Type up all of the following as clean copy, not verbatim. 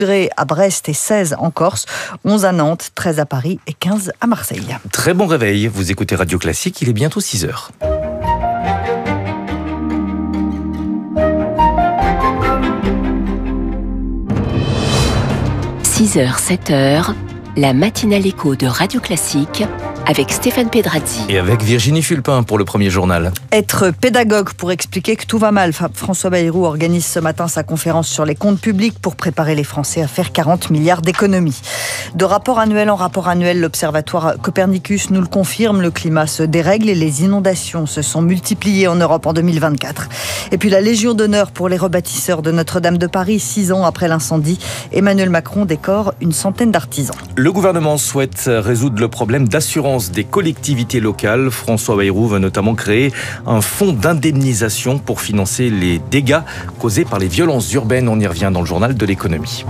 degrés à Brest et 16 en Corse, 11 à Nantes, 13 à Paris et 15 à Marseille. Très bon réveil, vous écoutez Radio Classique, il est bientôt 6h. 6h, 7h, la matinale écho de Radio Classique avec Stéphane Pedrazzi. Et avec Virginie Fulpin pour le premier journal. Être pédagogue pour expliquer que tout va mal. François Bayrou organise ce matin sa conférence sur les comptes publics pour préparer les Français à faire 40 milliards d'économies. De rapport annuel en rapport annuel, l'Observatoire Copernicus nous le confirme, le climat se dérègle et les inondations se sont multipliées en Europe en 2024. Et puis la Légion d'honneur pour les rebâtisseurs de Notre-Dame de Paris, 6 ans après l'incendie. Emmanuel Macron décore une centaine d'artisans. Le gouvernement souhaite résoudre le problème d'assurance des collectivités locales. François Bayrou va notamment créer un fonds d'indemnisation pour financer les dégâts causés par les violences urbaines. On y revient dans le journal de l'économie.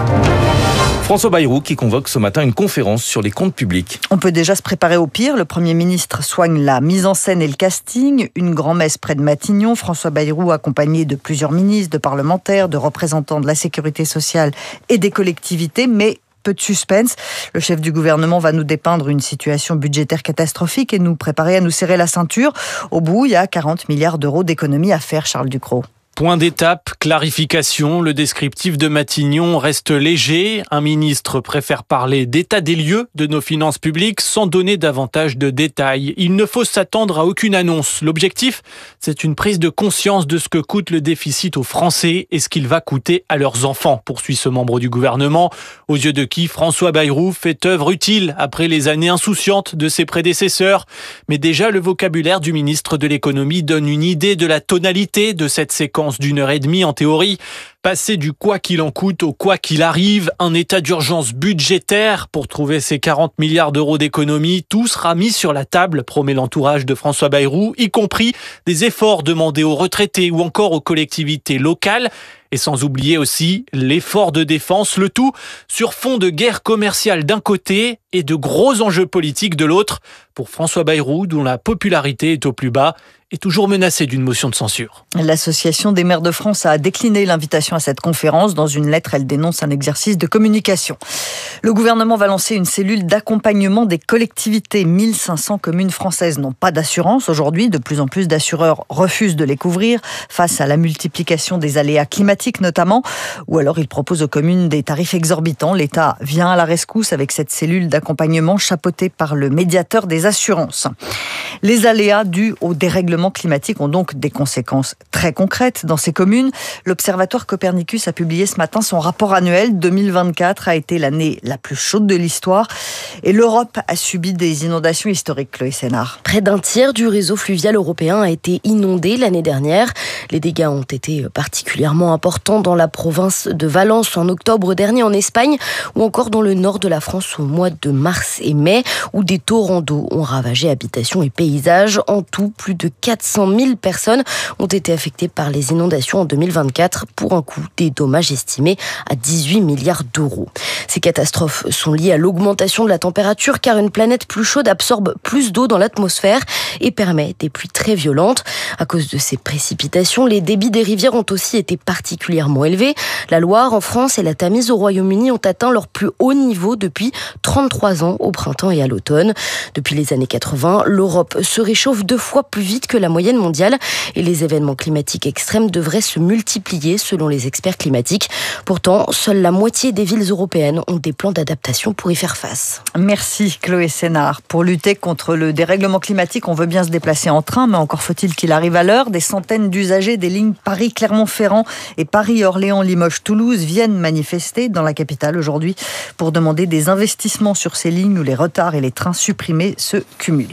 François Bayrou qui convoque ce matin une conférence sur les comptes publics. On peut déjà se préparer au pire. Le Premier ministre soigne la mise en scène et le casting. Une grand-messe près de Matignon. François Bayrou accompagné de plusieurs ministres, de parlementaires, de représentants de la sécurité sociale et des collectivités. Mais peu de suspense. Le chef du gouvernement va nous dépeindre une situation budgétaire catastrophique et nous préparer à nous serrer la ceinture. Au bout, il y a 40 milliards d'euros d'économies à faire, Charles Ducrot. Point d'étape, clarification, le descriptif de Matignon reste léger. Un ministre préfère parler d'état des lieux de nos finances publiques sans donner davantage de détails. Il ne faut s'attendre à aucune annonce. L'objectif, c'est une prise de conscience de ce que coûte le déficit aux Français et ce qu'il va coûter à leurs enfants, poursuit ce membre du gouvernement, aux yeux de qui François Bayrou fait œuvre utile après les années insouciantes de ses prédécesseurs. Mais déjà, le vocabulaire du ministre de l'économie donne une idée de la tonalité de cette séquence d'1h30 en théorie. Passer du quoi qu'il en coûte au quoi qu'il arrive, un état d'urgence budgétaire pour trouver ces 40 milliards d'euros d'économies, tout sera mis sur la table, promet l'entourage de François Bayrou, y compris des efforts demandés aux retraités ou encore aux collectivités locales. Et sans oublier aussi l'effort de défense, le tout sur fond de guerre commerciale d'un côté et de gros enjeux politiques de l'autre. Pour François Bayrou, dont la popularité est au plus bas, est toujours menacée d'une motion de censure. L'Association des maires de France a décliné l'invitation à cette conférence. Dans une lettre, elle dénonce un exercice de communication. Le gouvernement va lancer une cellule d'accompagnement des collectivités. 1500 communes françaises n'ont pas d'assurance aujourd'hui. De plus en plus d'assureurs refusent de les couvrir face à la multiplication des aléas climatiques notamment. Ou alors ils proposent aux communes des tarifs exorbitants. L'État vient à la rescousse avec cette cellule d'accompagnement chapeautée par le médiateur des assurances. Les aléas dus au dérèglement climatique ont donc des conséquences très concrètes dans ces communes. L'Observatoire Copernicus a publié ce matin son rapport annuel. 2024 a été l'année la plus chaude de l'histoire et l'Europe a subi des inondations historiques, Chloé Sénard. Près d'un tiers du réseau fluvial européen a été inondé l'année dernière. Les dégâts ont été particulièrement importants dans la province de Valence en octobre dernier en Espagne ou encore dans le nord de la France au mois de mars et mai où des torrents d'eau ont ravagé habitations et paysages. En tout, plus de 400 000 personnes ont été affectées par les inondations en 2024 pour un coût des dommages estimés à 18 milliards d'euros. Ces catastrophes sont liées à l'augmentation de la température car une planète plus chaude absorbe plus d'eau dans l'atmosphère et permet des pluies très violentes. À cause de ces précipitations, les débits des rivières ont aussi été particulièrement élevés. La Loire en France et la Tamise au Royaume-Uni ont atteint leur plus haut niveau depuis 33 ans au printemps et à l'automne. Depuis les années 80, l'Europe se réchauffe 2 fois plus vite que la moyenne mondiale et les événements climatiques extrêmes devraient se multiplier selon les experts climatiques. Pourtant, seule la moitié des villes européennes ont des plans d'adaptation pour y faire face. Merci Chloé Sénard. Pour lutter contre le dérèglement climatique, on veut bien se déplacer en train, mais encore faut-il qu'il arrive à l'heure. Des centaines d'usagers des lignes Paris-Clermont-Ferrand et Paris-Orléans-Limoges-Toulouse viennent manifester dans la capitale aujourd'hui pour demander des investissements sur ces lignes où les retards et les trains supprimés se cumulent.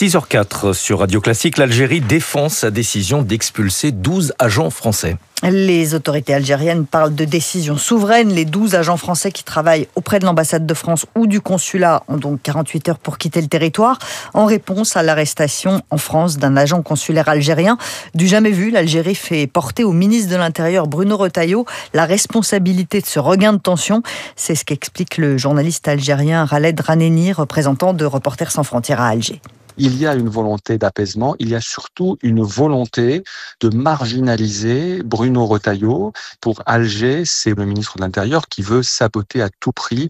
6h04 sur Radio Classique, l'Algérie défend sa décision d'expulser 12 agents français. Les autorités algériennes parlent de décision souveraine. Les 12 agents français qui travaillent auprès de l'ambassade de France ou du consulat ont donc 48 heures pour quitter le territoire en réponse à l'arrestation en France d'un agent consulaire algérien. Du jamais vu, l'Algérie fait porter au ministre de l'Intérieur Bruno Retailleau la responsabilité de ce regain de tension. C'est ce qu'explique le journaliste algérien Khaled Raneni, représentant de Reporters sans frontières à Alger. Il y a une volonté d'apaisement, il y a surtout une volonté de marginaliser Bruno Retailleau. Pour Alger, c'est le ministre de l'Intérieur qui veut saboter à tout prix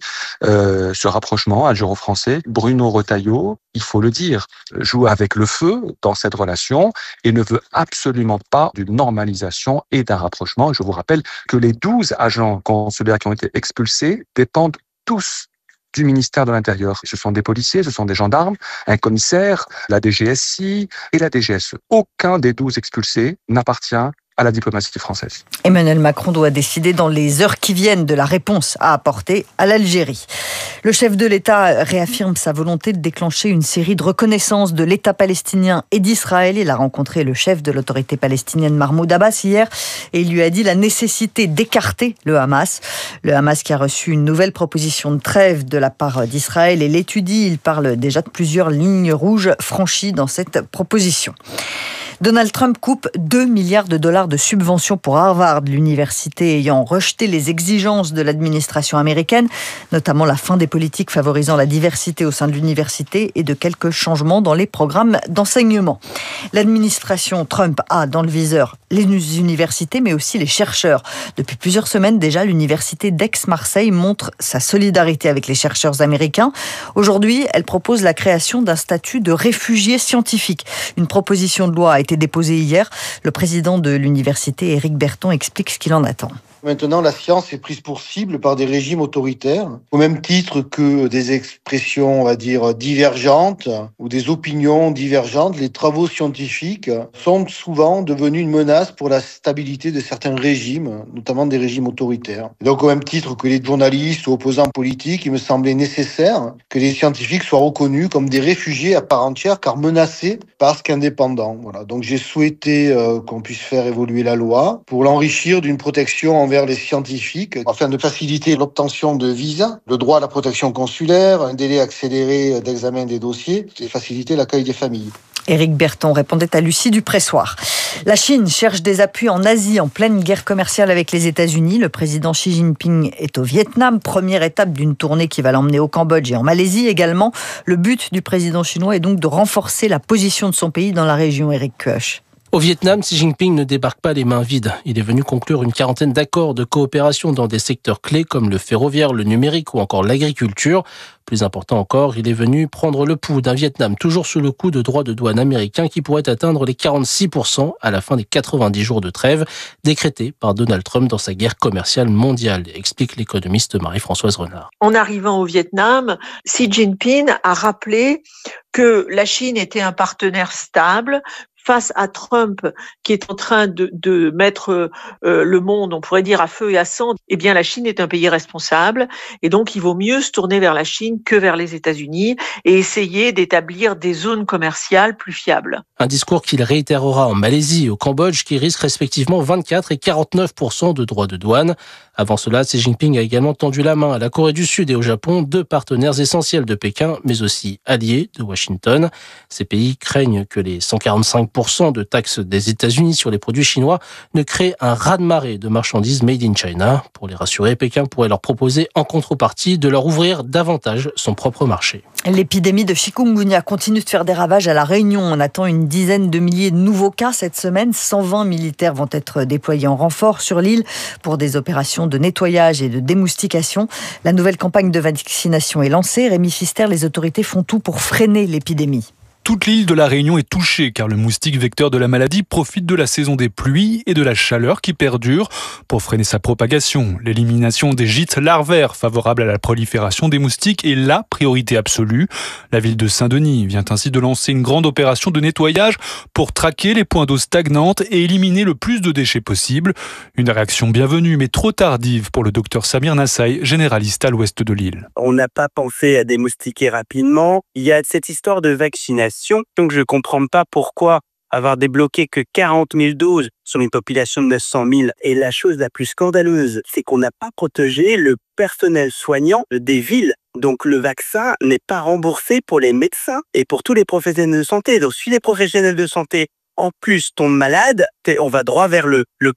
ce rapprochement algéro-français. Bruno Retailleau, il faut le dire, joue avec le feu dans cette relation et ne veut absolument pas d'une normalisation et d'un rapprochement. Je vous rappelle que les 12 agents consulaires qui ont été expulsés dépendent tous du ministère de l'Intérieur. Ce sont des policiers, ce sont des gendarmes, un commissaire, la DGSI et la DGSE. Aucun des 12 expulsés n'appartient à la diplomatie française. Emmanuel Macron doit décider dans les heures qui viennent de la réponse à apporter à l'Algérie. Le chef de l'État réaffirme sa volonté de déclencher une série de reconnaissances de l'État palestinien et d'Israël. Il a rencontré le chef de l'autorité palestinienne Mahmoud Abbas hier et il lui a dit la nécessité d'écarter le Hamas. Le Hamas qui a reçu une nouvelle proposition de trêve de la part d'Israël et l'étudie. Il parle déjà de plusieurs lignes rouges franchies dans cette proposition. Donald Trump coupe 2 milliards de dollars de subventions pour Harvard, l'université ayant rejeté les exigences de l'administration américaine, notamment la fin des politiques favorisant la diversité au sein de l'université et de quelques changements dans les programmes d'enseignement. L'administration Trump a dans le viseur les universités, mais aussi les chercheurs. Depuis plusieurs semaines déjà, l'université d'Aix-Marseille montre sa solidarité avec les chercheurs américains. Aujourd'hui, elle propose la création d'un statut de réfugié scientifique. Une proposition de loi a été déposée hier. Le président de l'université, Éric Berton, explique ce qu'il en attend. Maintenant, la science est prise pour cible par des régimes autoritaires, au même titre que des expressions, on va dire, divergentes ou des opinions divergentes. Les travaux scientifiques sont souvent devenus une menace pour la stabilité de certains régimes, notamment des régimes autoritaires. Et donc, au même titre que les journalistes ou opposants politiques, il me semblait nécessaire que les scientifiques soient reconnus comme des réfugiés à part entière, car menacés parce qu'indépendants. Voilà. Donc, j'ai souhaité qu'on puisse faire évoluer la loi pour l'enrichir d'une protection envers les scientifiques afin de faciliter l'obtention de visas, le droit à la protection consulaire, un délai accéléré d'examen des dossiers et faciliter l'accueil des familles. Éric Berton répondait à Lucie Dupressoir. La Chine cherche des appuis en Asie en pleine guerre commerciale avec les États-Unis. Le président Xi Jinping est au Vietnam, première étape d'une tournée qui va l'emmener au Cambodge et en Malaisie également. Le but du président chinois est donc de renforcer la position de son pays dans la région. Éric Koech. Au Vietnam, Xi Jinping ne débarque pas les mains vides. Il est venu conclure une quarantaine d'accords de coopération dans des secteurs clés comme le ferroviaire, le numérique ou encore l'agriculture. Plus important encore, il est venu prendre le pouls d'un Vietnam toujours sous le coup de droits de douane américains qui pourraient atteindre les 46% à la fin des 90 jours de trêve décrétés par Donald Trump dans sa guerre commerciale mondiale, explique l'économiste Marie-Françoise Renard. En arrivant au Vietnam, Xi Jinping a rappelé que la Chine était un partenaire stable, face à Trump qui est en train de mettre le monde, on pourrait dire, à feu et à sang, eh bien la Chine est un pays responsable et donc il vaut mieux se tourner vers la Chine que vers les États-Unis et essayer d'établir des zones commerciales plus fiables. Un discours qu'il réitérera en Malaisie et au Cambodge qui risque respectivement 24 et 49% de droits de douane. Avant cela, Xi Jinping a également tendu la main à la Corée du Sud et au Japon, deux partenaires essentiels de Pékin, mais aussi alliés de Washington. Ces pays craignent que les 145% de taxes des États-Unis sur les produits chinois ne créent un raz-de-marée de marchandises made in China. Pour les rassurer, Pékin pourrait leur proposer en contrepartie de leur ouvrir davantage son propre marché. L'épidémie de chikungunya continue de faire des ravages à La Réunion. On attend une dizaine de milliers de nouveaux cas cette semaine. 120 militaires vont être déployés en renfort sur l'île pour des opérations de nettoyage et de démoustication. La nouvelle campagne de vaccination est lancée. Rémi Fister, les autorités font tout pour freiner l'épidémie. Toute l'île de la Réunion est touchée car le moustique vecteur de la maladie profite de la saison des pluies et de la chaleur qui perdure pour freiner sa propagation. L'élimination des gîtes larvaires favorables à la prolifération des moustiques est la priorité absolue. La ville de Saint-Denis vient ainsi de lancer une grande opération de nettoyage pour traquer les points d'eau stagnantes et éliminer le plus de déchets possible. Une réaction bienvenue mais trop tardive pour le docteur Samir Nassaï, généraliste à l'ouest de l'île. On n'a pas pensé à démoustiquer rapidement. Il y a cette histoire de vaccination. Donc je ne comprends pas pourquoi avoir débloqué que 40 000 doses sur une population de 900 000. Et la chose la plus scandaleuse, c'est qu'on n'a pas protégé le personnel soignant des villes. Donc le vaccin n'est pas remboursé pour les médecins et pour tous les professionnels de santé. Donc si les professionnels de santé en plus tombent malades, on va droit vers le chaos.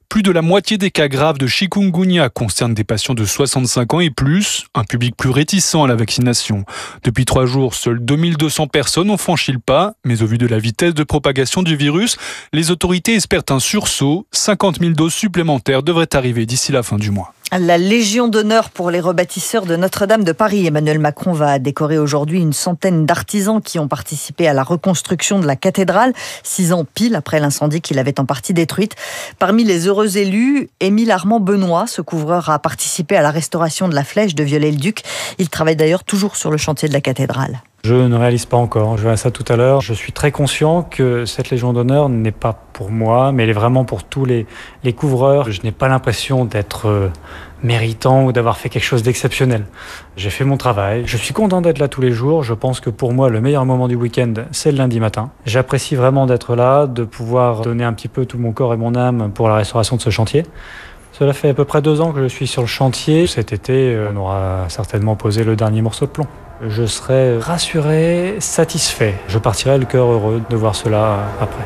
Plus de la moitié des cas graves de chikungunya concernent des patients de 65 ans et plus, un public plus réticent à la vaccination. Depuis 3 jours, seules 2200 personnes ont franchi le pas, mais au vu de la vitesse de propagation du virus, les autorités espèrent un sursaut. 50 000 doses supplémentaires devraient arriver d'ici la fin du mois. La Légion d'honneur pour les rebâtisseurs de Notre-Dame de Paris. Emmanuel Macron va décorer aujourd'hui une centaine d'artisans qui ont participé à la reconstruction de la cathédrale, 6 ans pile après l'incendie qui l'avait en partie détruite. Parmi les heureux élus, Émile Armand Benoît, ce couvreur a participé à la restauration de la flèche de Viollet-le-Duc. Il travaille d'ailleurs toujours sur le chantier de la cathédrale. Je ne réalise pas encore, je verrai ça tout à l'heure. Je suis très conscient que cette Légion d'honneur n'est pas pour moi, mais elle est vraiment pour tous les couvreurs. Je n'ai pas l'impression d'être méritant ou d'avoir fait quelque chose d'exceptionnel. J'ai fait mon travail, je suis content d'être là tous les jours. Je pense que pour moi, le meilleur moment du week-end, c'est le lundi matin. J'apprécie vraiment d'être là, de pouvoir donner un petit peu tout mon corps et mon âme pour la restauration de ce chantier. Cela fait à peu près 2 ans que je suis sur le chantier. Cet été, on aura certainement posé le dernier morceau de plomb. Je serai rassuré, satisfait. Je partirai le cœur heureux de voir cela après.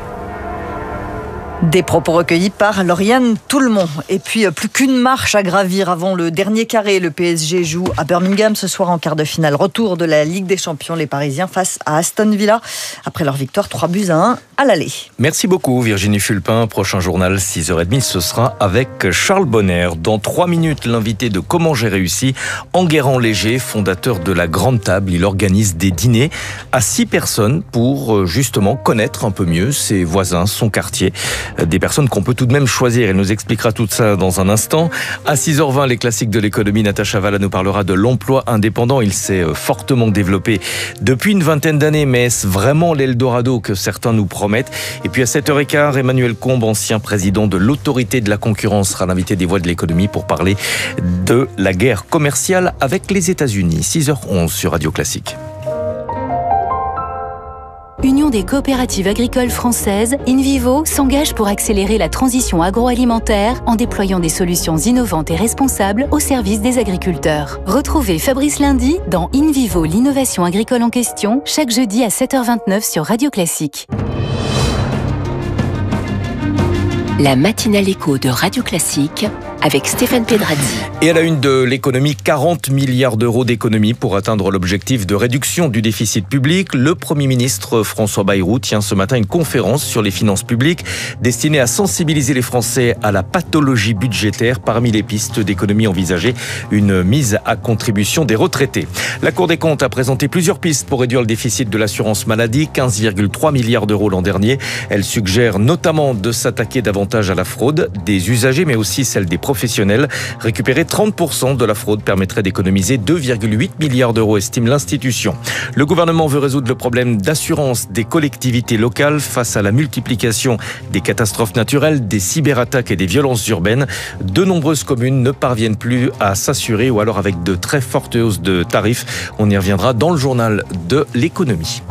Des propos recueillis par Lauriane Toulmont. Et puis, plus qu'une marche à gravir avant le dernier carré. Le PSG joue à Birmingham ce soir en quart de finale. Retour de la Ligue des Champions, les Parisiens face à Aston Villa. Après leur victoire, 3-1 à l'aller. Merci beaucoup Virginie Fulpin. Prochain journal, 6h30, ce sera avec Charles Bonner. Dans 3 minutes, l'invité de Comment j'ai réussi, Enguerrand Léger, fondateur de la Grande Table. Il organise des dîners à 6 personnes pour justement connaître un peu mieux ses voisins, son quartier. Des personnes qu'on peut tout de même choisir. Elle nous expliquera tout ça dans un instant. À 6h20, les classiques de l'économie, Natacha Valla nous parlera de l'emploi indépendant. Il s'est fortement développé depuis une vingtaine d'années, mais est-ce vraiment l'Eldorado que certains nous promettent? Et puis à 7h15, Emmanuel Combes, ancien président de l'autorité de la concurrence, sera l'invité des Voix de l'économie pour parler de la guerre commerciale avec les États-Unis. 6h11 sur Radio Classique. Union des coopératives agricoles françaises, InVivo s'engage pour accélérer la transition agroalimentaire en déployant des solutions innovantes et responsables au service des agriculteurs. Retrouvez Fabrice Lundi dans InVivo, l'innovation agricole en question, chaque jeudi à 7h29 sur Radio Classique. La matinale écho de Radio Classique avec Stéphane Pedrazzi. Et à la une de l'économie, 40 milliards d'euros d'économies pour atteindre l'objectif de réduction du déficit public. Le Premier ministre François Bayrou tient ce matin une conférence sur les finances publiques destinée à sensibiliser les Français à la pathologie budgétaire. Parmi les pistes d'économie envisagées, une mise à contribution des retraités. La Cour des comptes a présenté plusieurs pistes pour réduire le déficit de l'assurance maladie, 15,3 milliards d'euros l'an dernier. Elle suggère notamment de s'attaquer davantage à la fraude des usagers, mais aussi celle des professionnels. Récupérer 30% de la fraude permettrait d'économiser 2,8 milliards d'euros, estime l'institution. Le gouvernement veut résoudre le problème d'assurance des collectivités locales face à la multiplication des catastrophes naturelles, des cyberattaques et des violences urbaines. De nombreuses communes ne parviennent plus à s'assurer ou alors avec de très fortes hausses de tarifs. On y reviendra dans le journal de l'économie.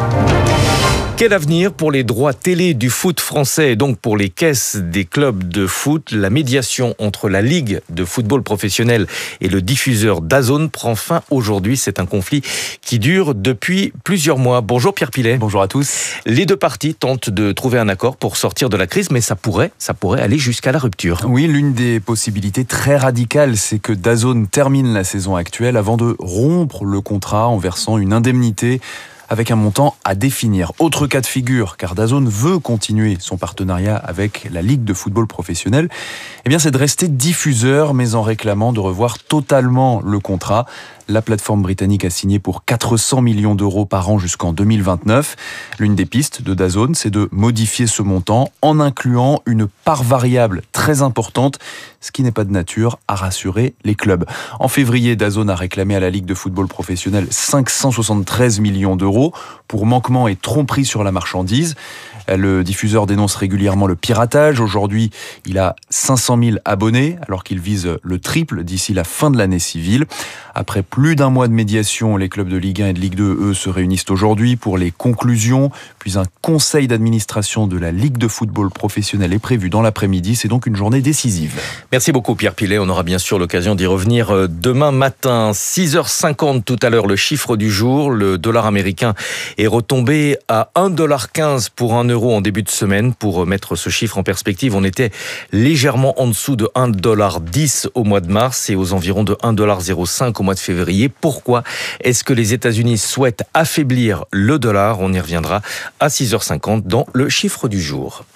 Quel avenir pour les droits télé du foot français et donc pour les caisses des clubs de foot? La médiation entre la Ligue de football professionnel et le diffuseur DAZN prend fin aujourd'hui. C'est un conflit qui dure depuis plusieurs mois. Bonjour Pierre Pilet. Bonjour à tous. Les deux parties tentent de trouver un accord pour sortir de la crise, mais ça pourrait aller jusqu'à la rupture. Oui, l'une des possibilités très radicales, c'est que DAZN termine la saison actuelle avant de rompre le contrat en versant une indemnité avec un montant à définir. Autre cas de figure, car DAZN veut continuer son partenariat avec la Ligue de football professionnel, c'est de rester diffuseur, mais en réclamant de revoir totalement le contrat. La plateforme britannique a signé pour 400 millions d'euros par an jusqu'en 2029. L'une des pistes de DAZN, c'est de modifier ce montant en incluant une part variable très importante, ce qui n'est pas de nature à rassurer les clubs. En février, DAZN a réclamé à la Ligue de football professionnel 573 millions d'euros pour manquement et tromperie sur la marchandise. Le diffuseur dénonce régulièrement le piratage. Aujourd'hui, il a 500 000 abonnés, alors qu'il vise le triple d'ici la fin de l'année civile. Après plus d'un mois de médiation, les clubs de Ligue 1 et de Ligue 2, eux, se réunissent aujourd'hui pour les conclusions. Puis un conseil d'administration de la Ligue de football professionnel est prévu dans l'après-midi. C'est donc une journée décisive. Merci beaucoup Pierre Pilet. On aura bien sûr l'occasion d'y revenir demain matin. 6h50 tout à l'heure, le chiffre du jour. Le dollar américain est retombé à 1,15 $ pour 1 euro en début de semaine. Pour mettre ce chiffre en perspective, on était légèrement en dessous de 1,10 $ au mois de mars et aux environs de 1,05 $ au mois de février. Pourquoi est-ce que les États-Unis souhaitent affaiblir le dollar? On y reviendra à 6h50 dans le chiffre du jour.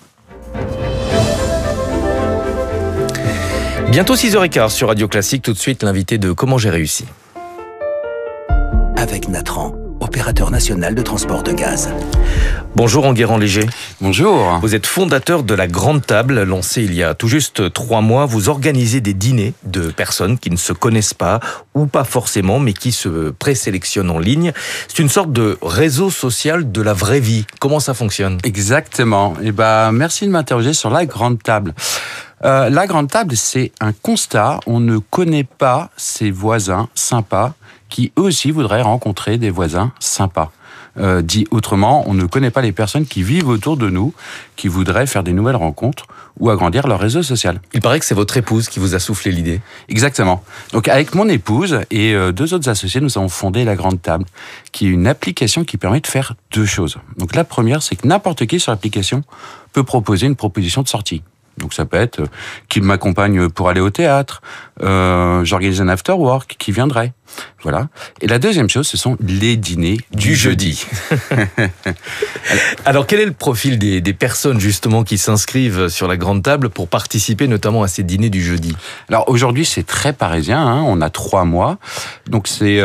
Bientôt 6h15 sur Radio Classique. Tout de suite, l'invité de Comment j'ai réussi. Avec Natran, opérateur national de transport de gaz. Bonjour Enguerrand-Léger. Bonjour. Vous êtes fondateur de la Grande Table, lancée il y a tout juste 3 mois. Vous organisez des dîners de personnes qui ne se connaissent pas, ou pas forcément, mais qui se présélectionnent en ligne. C'est une sorte de réseau social de la vraie vie. Comment ça fonctionne? Exactement. Merci de m'interroger sur la Grande Table. La Grande Table, c'est un constat. On ne connaît pas ses voisins sympas qui eux aussi voudraient rencontrer des voisins sympas. Dit autrement, on ne connaît pas les personnes qui vivent autour de nous, qui voudraient faire des nouvelles rencontres ou agrandir leur réseau social. Il paraît que c'est votre épouse qui vous a soufflé l'idée. Exactement. Donc avec mon épouse et 2 autres associés, nous avons fondé la Grande Table, qui est une application qui permet de faire 2 choses. Donc la première, c'est que n'importe qui sur l'application peut proposer une proposition de sortie. Donc ça peut être qu'il m'accompagne pour aller au théâtre, j'organise un after work qui viendrait. Voilà. Et la deuxième chose, ce sont les dîners du jeudi. Alors quel est le profil des personnes justement qui s'inscrivent sur la Grande Table pour participer notamment à ces dîners du jeudi? Alors aujourd'hui c'est très parisien, on a 3 mois. Donc ce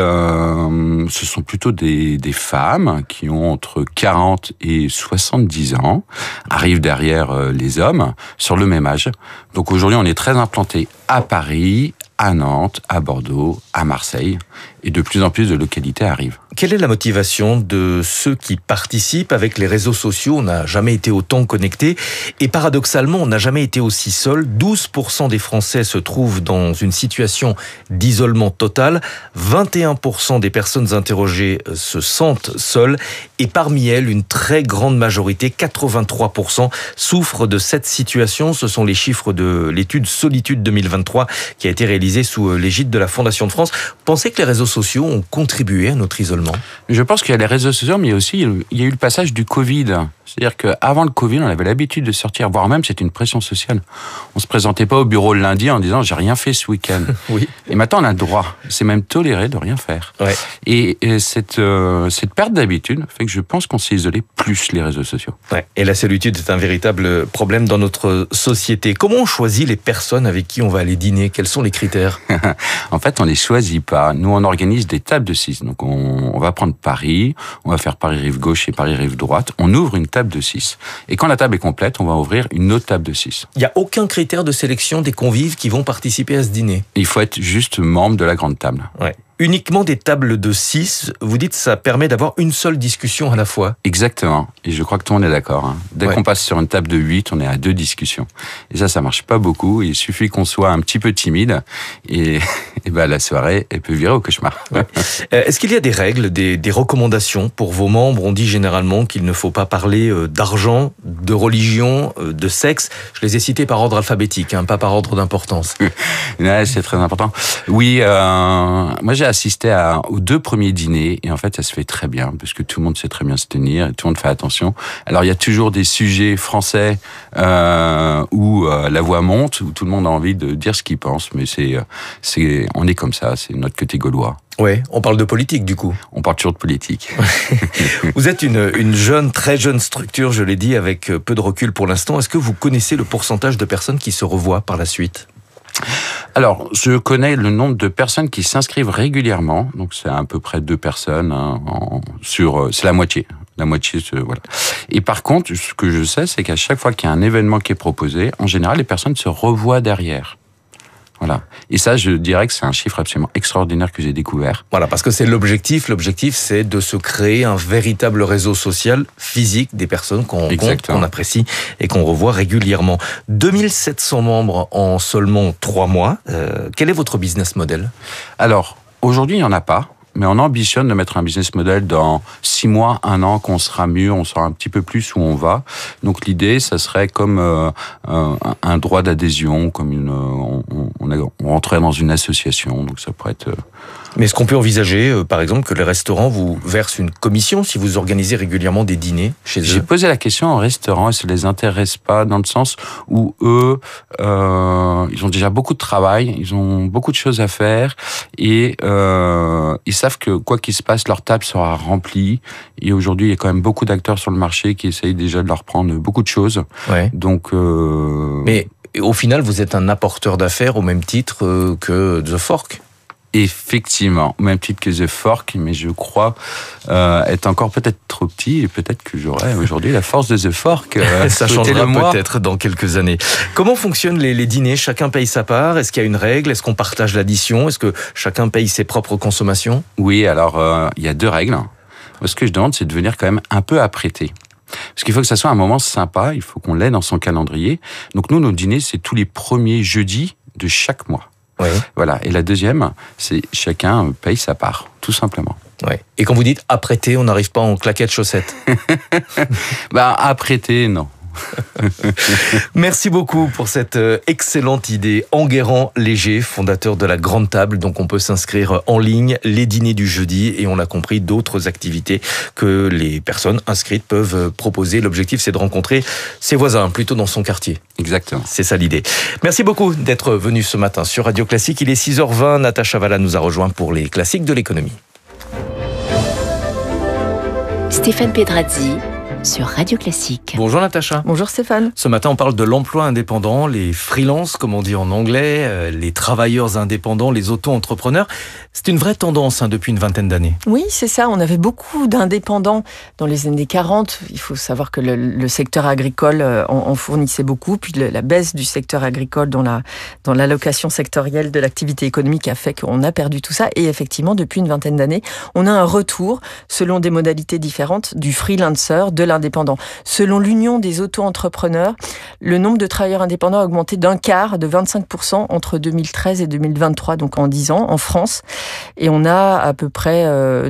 sont plutôt des femmes qui ont entre 40 et 70 ans, arrivent derrière les hommes sur le même âge. Donc aujourd'hui on est très implanté à Paris, à Nantes, à Bordeaux, à Marseille, et de plus en plus de localités arrivent. Quelle est la motivation de ceux qui participent? Avec les réseaux sociaux, on n'a jamais été autant connectés, et paradoxalement, on n'a jamais été aussi seul. 12% des Français se trouvent dans une situation d'isolement total, 21% des personnes interrogées se sentent seules, et parmi elles, une très grande majorité, 83%, souffrent de cette situation. Ce sont les chiffres de l'étude Solitude 2023 qui a été réalisée sous l'égide de la Fondation de France. Pensez que les réseaux sociaux ont contribué à notre isolement? Je pense qu'il y a les réseaux sociaux, mais il y a eu le passage du Covid. C'est-à-dire qu'avant le Covid, on avait l'habitude de sortir, voire même c'était une pression sociale. On se présentait pas au bureau le lundi en disant j'ai rien fait ce week-end. Oui. Et maintenant on a le droit. C'est même toléré de rien faire. Ouais. Et cette perte d'habitude fait que je pense qu'on s'est isolé plus les réseaux sociaux. Ouais. Et la solitude est un véritable problème dans notre société. Comment on choisit les personnes avec qui on va aller dîner? Quels sont les critères? En fait, on les choisit pas. Nous, on organise des tables de 6. Donc on va prendre Paris, on va faire Paris rive gauche et Paris rive droite. On ouvre une table de 6. Et quand la table est complète, on va ouvrir une autre table de 6. Il n'y a aucun critère de sélection des convives qui vont participer à ce dîner? Il faut être juste membre de la Grande Table. Ouais. Uniquement des tables de 6, vous dites ça permet d'avoir une seule discussion à la fois. Exactement. Et je crois que tout le monde est d'accord. Dès qu'on passe sur une table de 8, on est à 2 discussions. Et ça marche pas beaucoup. Il suffit qu'on soit un petit peu timide et la soirée, elle peut virer au cauchemar. Ouais. Est-ce qu'il y a des règles, des recommandations pour vos membres? On dit généralement qu'il ne faut pas parler d'argent, de religion, de sexe. Je les ai cités par ordre alphabétique, pas par ordre d'importance. Ouais, c'est très important. Oui, moi j'ai assisté aux 2 premiers dîners et en fait ça se fait très bien parce que tout le monde sait très bien se tenir et tout le monde fait attention. Alors il y a toujours des sujets français où la voix monte, où tout le monde a envie de dire ce qu'il pense, mais on est comme ça, c'est notre côté gaulois. Ouais, on parle de politique du coup. On parle toujours de politique. Vous êtes une jeune, très jeune structure, je l'ai dit, avec peu de recul pour l'instant. Est-ce que vous connaissez le pourcentage de personnes qui se revoient par la suite? Alors, je connais le nombre de personnes qui s'inscrivent régulièrement, donc c'est à peu près 2 personnes c'est la moitié. Voilà. Et par contre, ce que je sais, c'est qu'à chaque fois qu'il y a un événement qui est proposé, en général, les personnes se revoient derrière. Voilà. Et ça, je dirais que c'est un chiffre absolument extraordinaire que j'ai découvert. Voilà, parce que c'est l'objectif. L'objectif, c'est de se créer un véritable réseau social physique des personnes qu'on rencontre, qu'on apprécie et qu'on revoit régulièrement. 2700 membres en seulement 3 mois. Quel est votre business model? Alors, aujourd'hui, il n'y en a pas. mais on ambitionne de mettre un business model dans 6 mois, 1 an, qu'on sera mûr, on saura un petit peu plus où on va. Donc l'idée, ça serait comme un droit d'adhésion, comme on rentrait dans une association, donc ça pourrait être... Mais est-ce qu'on peut envisager, par exemple, que les restaurants vous versent une commission si vous organisez régulièrement des dîners chez eux? J'ai posé la question aux restaurants et ça les intéresse pas, dans le sens où eux, ils ont déjà beaucoup de travail, ils ont beaucoup de choses à faire et ils savent que quoi qu'il se passe, leur table sera remplie. Et aujourd'hui, il y a quand même beaucoup d'acteurs sur le marché qui essayent déjà de leur prendre beaucoup de choses. Ouais. Donc, mais au final, vous êtes un apporteur d'affaires au même titre que The Fork. Effectivement, au même titre que The Fork, mais je crois être encore peut-être trop petit et peut-être que j'aurai aujourd'hui la force de The Fork. Ça changera peut-être dans quelques années. Comment fonctionnent les dîners? Chacun paye sa part? Est-ce qu'il y a une règle? Est-ce qu'on partage l'addition? Est-ce que chacun paye ses propres consommations? Oui, alors il y a 2 règles. Ce que je demande, c'est de venir quand même un peu apprêter. Parce qu'il faut que ça soit un moment sympa, il faut qu'on l'ait dans son calendrier. Donc nous, nos dîners, c'est tous les premiers jeudis de chaque mois. Oui. Voilà. Et la deuxième, c'est chacun paye sa part, tout simplement. Ouais. Et quand vous dites apprêter, on n'arrive pas en claquettes chaussettes? Apprêter, non. Merci beaucoup pour cette excellente idée. Enguerrand Léger, fondateur de la Grande Table. Donc on peut s'inscrire en ligne, les dîners du jeudi, et on l'a compris, d'autres activités que les personnes inscrites peuvent proposer. L'objectif, c'est de rencontrer ses voisins, plutôt dans son quartier. Exactement. C'est ça l'idée. Merci beaucoup d'être venu ce matin sur Radio Classique. Il est 6h20. Natacha Valla nous a rejoint pour les classiques de l'économie. Stéphane Pedrazzi sur Radio Classique. Bonjour Natacha. Bonjour Stéphane. Ce matin, on parle de l'emploi indépendant, les freelances, comme on dit en anglais, les travailleurs indépendants, les auto-entrepreneurs. C'est une vraie tendance depuis une vingtaine d'années. Oui, c'est ça. On avait beaucoup d'indépendants dans les années 40. Il faut savoir que le secteur agricole en fournissait beaucoup. Puis la baisse du secteur agricole dans l'allocation sectorielle de l'activité économique a fait qu'on a perdu tout ça. Et effectivement, depuis une vingtaine d'années, on a un retour, selon des modalités différentes, du freelancer, de l'indépendant. Selon l'Union des auto-entrepreneurs, le nombre de travailleurs indépendants a augmenté d'un quart, de 25% entre 2013 et 2023, donc en 10 ans, en France. Et on a à peu près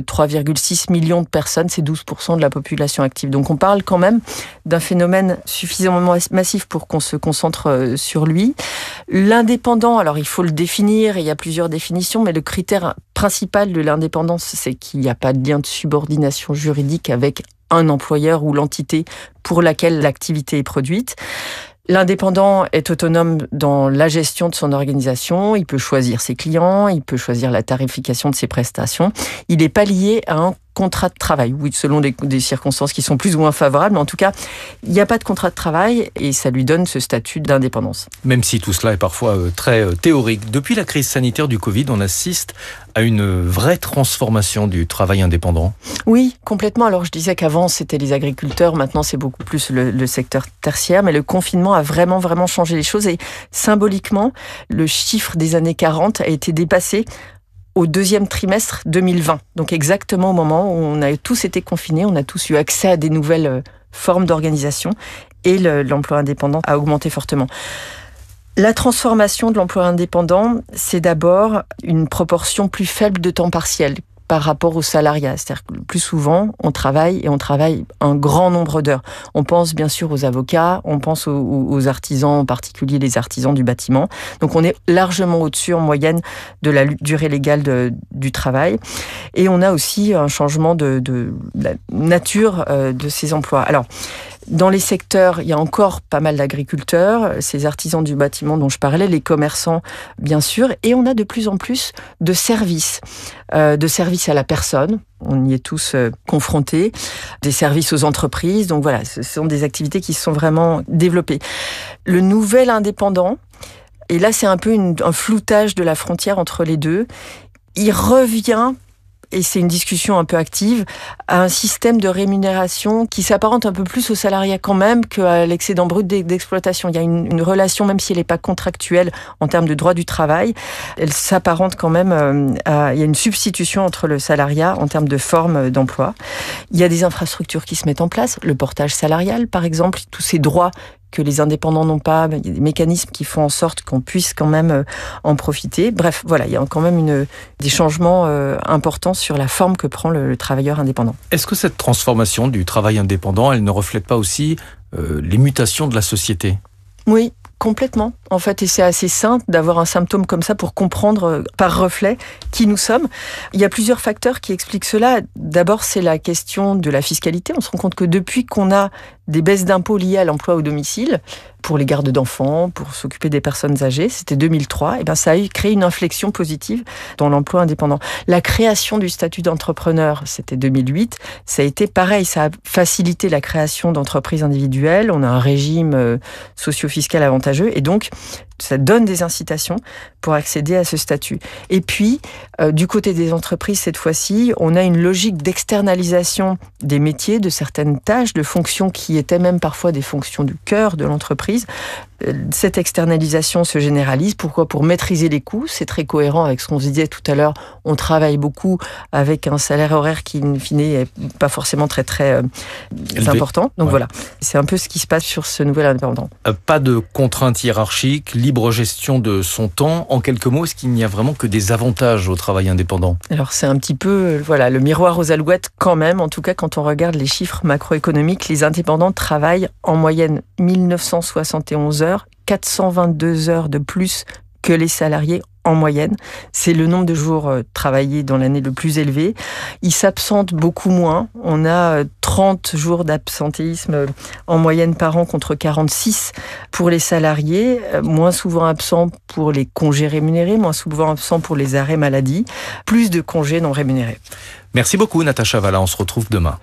3,6 millions de personnes, c'est 12% de la population active. Donc on parle quand même d'un phénomène suffisamment massif pour qu'on se concentre sur lui. L'indépendant, alors il faut le définir, et il y a plusieurs définitions, mais le critère principal de l'indépendance, c'est qu'il n'y a pas de lien de subordination juridique avec un employeur ou l'entité pour laquelle l'activité est produite. L'indépendant est autonome dans la gestion de son organisation, il peut choisir ses clients, il peut choisir la tarification de ses prestations. Il n'est pas lié à un contrat de travail, oui, selon des circonstances qui sont plus ou moins favorables, mais en tout cas, il n'y a pas de contrat de travail et ça lui donne ce statut d'indépendance. Même si tout cela est parfois très théorique. Depuis la crise sanitaire du Covid, on assiste à une vraie transformation du travail indépendant. Oui, complètement. Alors je disais qu'avant c'était les agriculteurs, maintenant c'est beaucoup plus le secteur tertiaire, mais le confinement a vraiment changé les choses et symboliquement, le chiffre des années 40 a été dépassé au 2e trimestre 2020. Donc exactement au moment où on a tous été confinés, on a tous eu accès à des nouvelles formes d'organisation et l'emploi indépendant a augmenté fortement. La transformation de l'emploi indépendant, c'est d'abord une proportion plus faible de temps partiel par rapport au salariat. C'est-à-dire que le plus souvent, on travaille un grand nombre d'heures. On pense bien sûr aux avocats, on pense aux artisans, en particulier les artisans du bâtiment. Donc on est largement au-dessus en moyenne de la durée légale du travail. Et on a aussi un changement de la nature de ces emplois. Alors, dans les secteurs, il y a encore pas mal d'agriculteurs, ces artisans du bâtiment dont je parlais, les commerçants, bien sûr, et on a de plus en plus de services à la personne. On y est tous confrontés, des services aux entreprises. Donc voilà, ce sont des activités qui se sont vraiment développées. Le nouvel indépendant, et là c'est un peu un floutage de la frontière entre les deux, il revient, et c'est une discussion un peu active, à un système de rémunération qui s'apparente un peu plus au salariat quand même qu'à l'excédent brut d'exploitation. Il y a une relation, même si elle n'est pas contractuelle en termes de droit du travail, elle s'apparente quand même il y a une substitution entre le salariat en termes de forme d'emploi. Il y a des infrastructures qui se mettent en place, le portage salarial par exemple, tous ces droits que les indépendants n'ont pas. Il y a des mécanismes qui font en sorte qu'on puisse quand même en profiter. Bref, voilà, il y a quand même des changements importants sur la forme que prend le travailleur indépendant. Est-ce que cette transformation du travail indépendant, elle ne reflète pas aussi les mutations de la société ? Oui, complètement. En fait, et c'est assez simple d'avoir un symptôme comme ça pour comprendre par reflet qui nous sommes. Il y a plusieurs facteurs qui expliquent cela. D'abord, c'est la question de la fiscalité. On se rend compte que depuis qu'on a des baisses d'impôts liées à l'emploi au domicile, pour les gardes d'enfants, pour s'occuper des personnes âgées, c'était 2003, et ça a créé une inflexion positive dans l'emploi indépendant. La création du statut d'entrepreneur, c'était 2008, ça a été pareil, ça a facilité la création d'entreprises individuelles, on a un régime socio-fiscal avantageux, et donc ça donne des incitations pour accéder à ce statut. Et puis, du côté des entreprises, cette fois-ci, on a une logique d'externalisation des métiers, de certaines tâches, de fonctions qui étaient même parfois des fonctions du cœur de l'entreprise. Cette externalisation se généralise. Pourquoi ? Pour maîtriser les coûts. C'est très cohérent avec ce qu'on se disait tout à l'heure. On travaille beaucoup avec un salaire horaire qui, in fine, n'est pas forcément très important. Donc voilà, c'est un peu ce qui se passe sur ce nouvel indépendant. Pas de contraintes hiérarchiques, libre gestion de son temps. En quelques mots, est-ce qu'il n'y a vraiment que des avantages au travail indépendant ? Alors c'est un petit peu le miroir aux alouettes quand même. En tout cas, quand on regarde les chiffres macroéconomiques, les indépendants travaillent en moyenne 1971 heures, 422 heures de plus que les salariés en moyenne. C'est le nombre de jours travaillés dans l'année le plus élevé. Ils s'absentent beaucoup moins. On a 30 jours d'absentéisme en moyenne par an contre 46 pour les salariés, moins souvent absents pour les congés rémunérés, moins souvent absents pour les arrêts maladie, plus de congés non rémunérés. Merci beaucoup Natacha Valla, on se retrouve demain.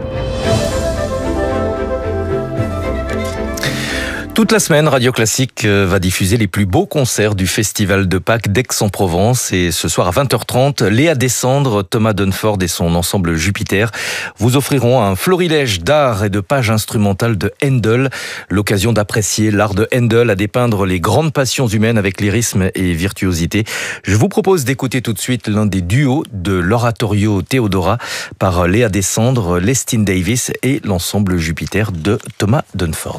Toute la semaine, Radio Classique va diffuser les plus beaux concerts du Festival de Pâques d'Aix-en-Provence. Et ce soir à 20h30, Léa Descendre, Thomas Dunford et son ensemble Jupiter vous offriront un florilège d'art et de pages instrumentales de Handel. L'occasion d'apprécier l'art de Handel, à dépeindre les grandes passions humaines avec lyrisme et virtuosité. Je vous propose d'écouter tout de suite l'un des duos de l'oratorio Théodora par Léa Descendre, Lestin Davis et l'ensemble Jupiter de Thomas Dunford.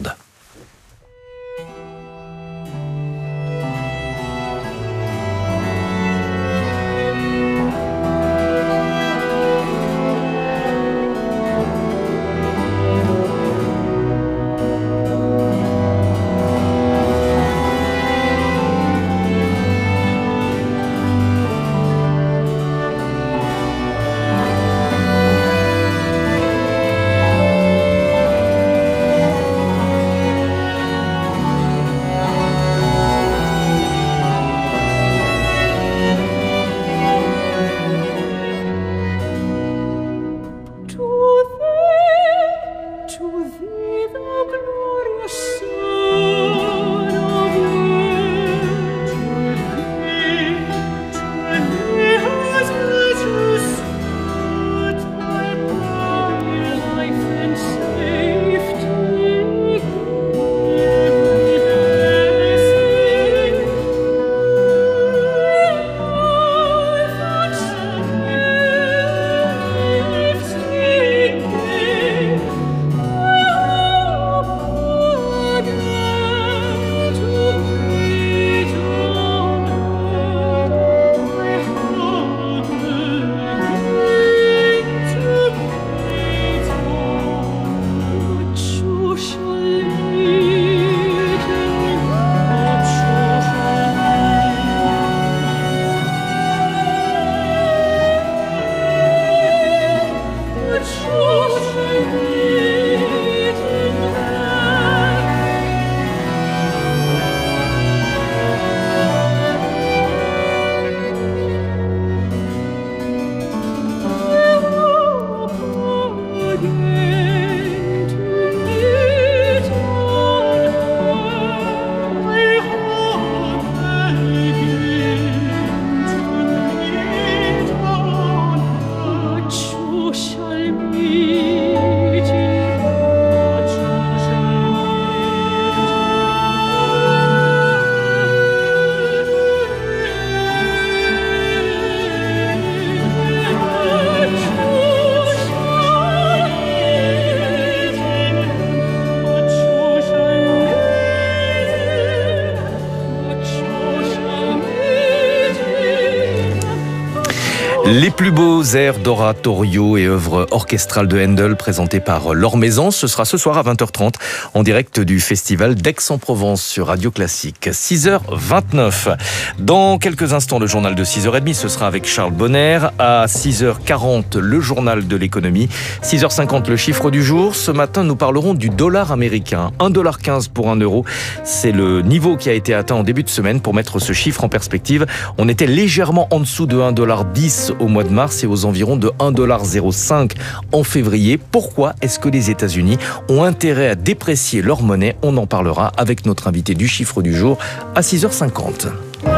Les plus beaux airs d'oratorio et œuvres orchestrales de Handel présentés par Laure Maison. Ce sera ce soir à 20h30 en direct du festival d'Aix-en-Provence sur Radio Classique. 6h29. Dans quelques instants, le journal de 6h30, ce sera avec Charles Bonner. À 6h40, le journal de l'économie. 6h50, le chiffre du jour. Ce matin, nous parlerons du dollar américain. 1,15$ pour 1 euro. C'est le niveau qui a été atteint en début de semaine. Pour mettre ce chiffre en perspective, on était légèrement en dessous de 1,10$ au mois de mars et aux environs de 1,05$ en février. Pourquoi est-ce que les États-Unis ont intérêt à déprécier leur monnaie? On en parlera avec notre invité du chiffre du jour à 6h50.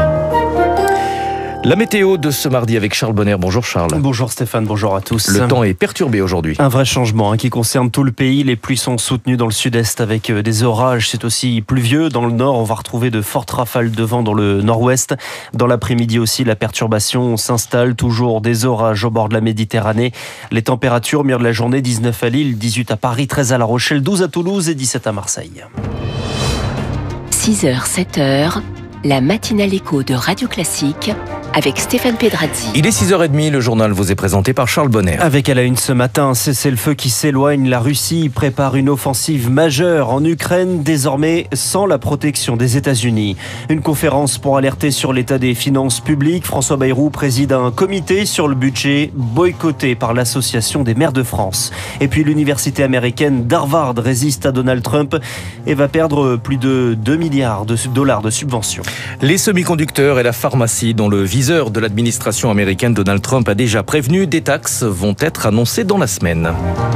La météo de ce mardi avec Charles Bonner. Bonjour Charles. Bonjour Stéphane, bonjour à tous. Le temps est perturbé aujourd'hui. Un vrai changement qui concerne tout le pays. Les pluies sont soutenues dans le sud-est avec des orages. C'est aussi pluvieux. Dans le nord, on va retrouver de fortes rafales de vent dans le nord-ouest. Dans l'après-midi aussi, la perturbation s'installe. Toujours des orages au bord de la Méditerranée. Les températures, milieu de la journée, 19 à Lille, 18 à Paris, 13 à La Rochelle, 12 à Toulouse et 17 à Marseille. 6h, 7h, la matinale écho de Radio Classique avec Stéphane Pedrazzi. Il est 6h30, le journal vous est présenté par Charles Bonner. Avec à la une ce matin, un cessez-le-feu qui s'éloigne. La Russie prépare une offensive majeure en Ukraine, désormais sans la protection des États-Unis. Une conférence pour alerter sur l'état des finances publiques. François Bayrou préside un comité sur le budget boycotté par l'Association des maires de France. Et puis l'université américaine d'Harvard résiste à Donald Trump et va perdre plus de 2 milliards de dollars de subventions. Les semi-conducteurs et la pharmacie dont le viseur de l'administration américaine Donald Trump a déjà prévenu, des taxes vont être annoncées dans la semaine.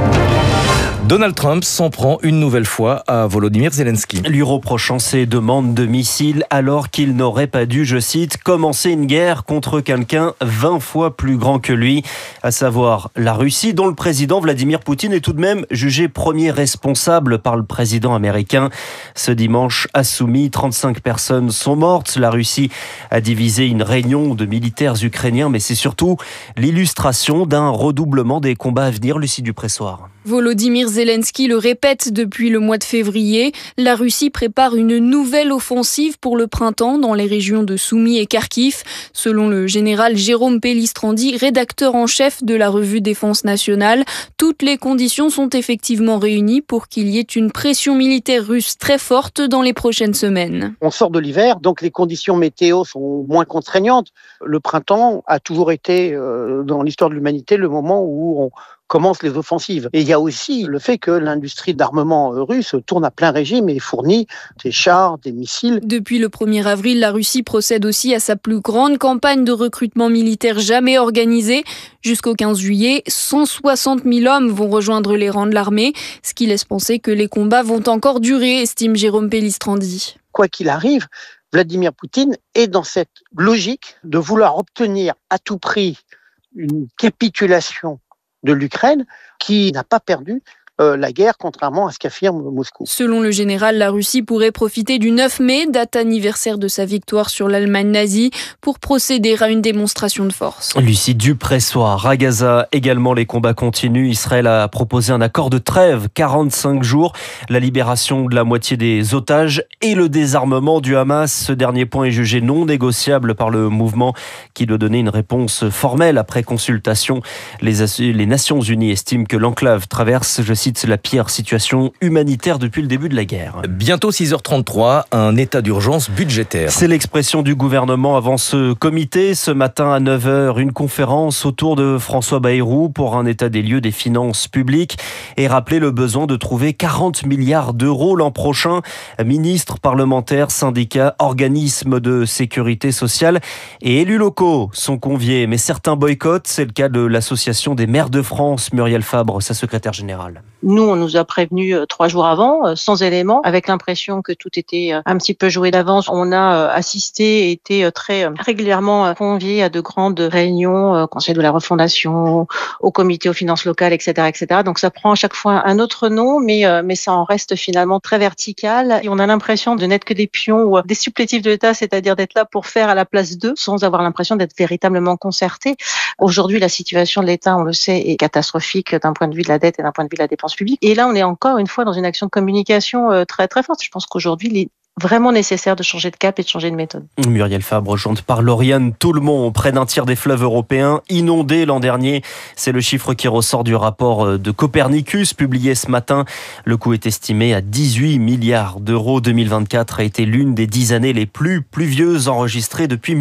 Donald Trump s'en prend une nouvelle fois à Volodymyr Zelensky. Lui reprochant ses demandes de missiles alors qu'il n'aurait pas dû, je cite, commencer une guerre contre quelqu'un 20 fois plus grand que lui, à savoir la Russie, dont le président Vladimir Poutine est tout de même jugé premier responsable par le président américain. Ce dimanche, à Soumy, 35 personnes sont mortes. La Russie a divisé une réunion de militaires ukrainiens, mais c'est surtout l'illustration d'un redoublement des combats à venir. Lucie Dupressoir. Volodymyr Zelensky le répète depuis le mois de février. La Russie prépare une nouvelle offensive pour le printemps dans les régions de Soumy et Kharkiv. Selon le général Jérôme Pellistrandi, rédacteur en chef de la revue Défense nationale, toutes les conditions sont effectivement réunies pour qu'il y ait une pression militaire russe très forte dans les prochaines semaines. On sort de l'hiver, donc les conditions météo sont moins contraignantes. Le printemps a toujours été, dans l'histoire de l'humanité, le moment où on commence les offensives. Et il y a aussi le fait que l'industrie d'armement russe tourne à plein régime et fournit des chars, des missiles. Depuis le 1er avril, la Russie procède aussi à sa plus grande campagne de recrutement militaire jamais organisée. Jusqu'au 15 juillet, 160 000 hommes vont rejoindre les rangs de l'armée, ce qui laisse penser que les combats vont encore durer, estime Jérôme Pellistrandi. Quoi qu'il arrive, Vladimir Poutine est dans cette logique de vouloir obtenir à tout prix une capitulation de l'Ukraine, qui n'a pas perdu la guerre, contrairement à ce qu'affirme Moscou. Selon le général, la Russie pourrait profiter du 9 mai, date anniversaire de sa victoire sur l'Allemagne nazie, pour procéder à une démonstration de force. Lucie Dupressoir. À Gaza, également, les combats continuent. Israël a proposé un accord de trêve, 45 jours, la libération de la moitié des otages et le désarmement du Hamas. Ce dernier point est jugé non négociable par le mouvement qui doit donner une réponse formelle après consultation. Les Nations Unies estiment que l'enclave traverse, je cite, la pire situation humanitaire depuis le début de la guerre. Bientôt 6h33, un état d'urgence budgétaire. C'est l'expression du gouvernement avant ce comité. Ce matin à 9h, une conférence autour de François Bayrou pour un état des lieux des finances publiques et rappeler le besoin de trouver 40 milliards d'euros l'an prochain. Ministres, parlementaires, syndicats, organismes de sécurité sociale et élus locaux sont conviés. Mais certains boycottent. C'est le cas de l'Association des maires de France. Muriel Fabre, sa secrétaire générale. Nous, on nous a prévenus 3 jours avant, sans éléments, avec l'impression que tout était un petit peu joué d'avance. On a assisté et été très régulièrement conviés à de grandes réunions, Conseil de la refondation, au comité aux finances locales, etc., etc. Donc ça prend à chaque fois un autre nom, mais ça en reste finalement très vertical. Et on a l'impression de n'être que des pions ou des supplétifs de l'État, c'est-à-dire d'être là pour faire à la place d'eux, sans avoir l'impression d'être véritablement concertés. Aujourd'hui, la situation de l'État, on le sait, est catastrophique d'un point de vue de la dette et d'un point de vue de la dépense publique. Et là, on est encore une fois dans une action de communication très très forte. Je pense qu'aujourd'hui, vraiment nécessaire de changer de cap et de changer de méthode. Muriel Fabre, rejointe par Lauriane Toulmont. Près d'un tiers des fleuves européens inondés l'an dernier. C'est le chiffre qui ressort du rapport de Copernicus publié ce matin. Le coût est estimé à 18 milliards d'euros. 2024 a été l'une des 10 années les plus pluvieuses enregistrées depuis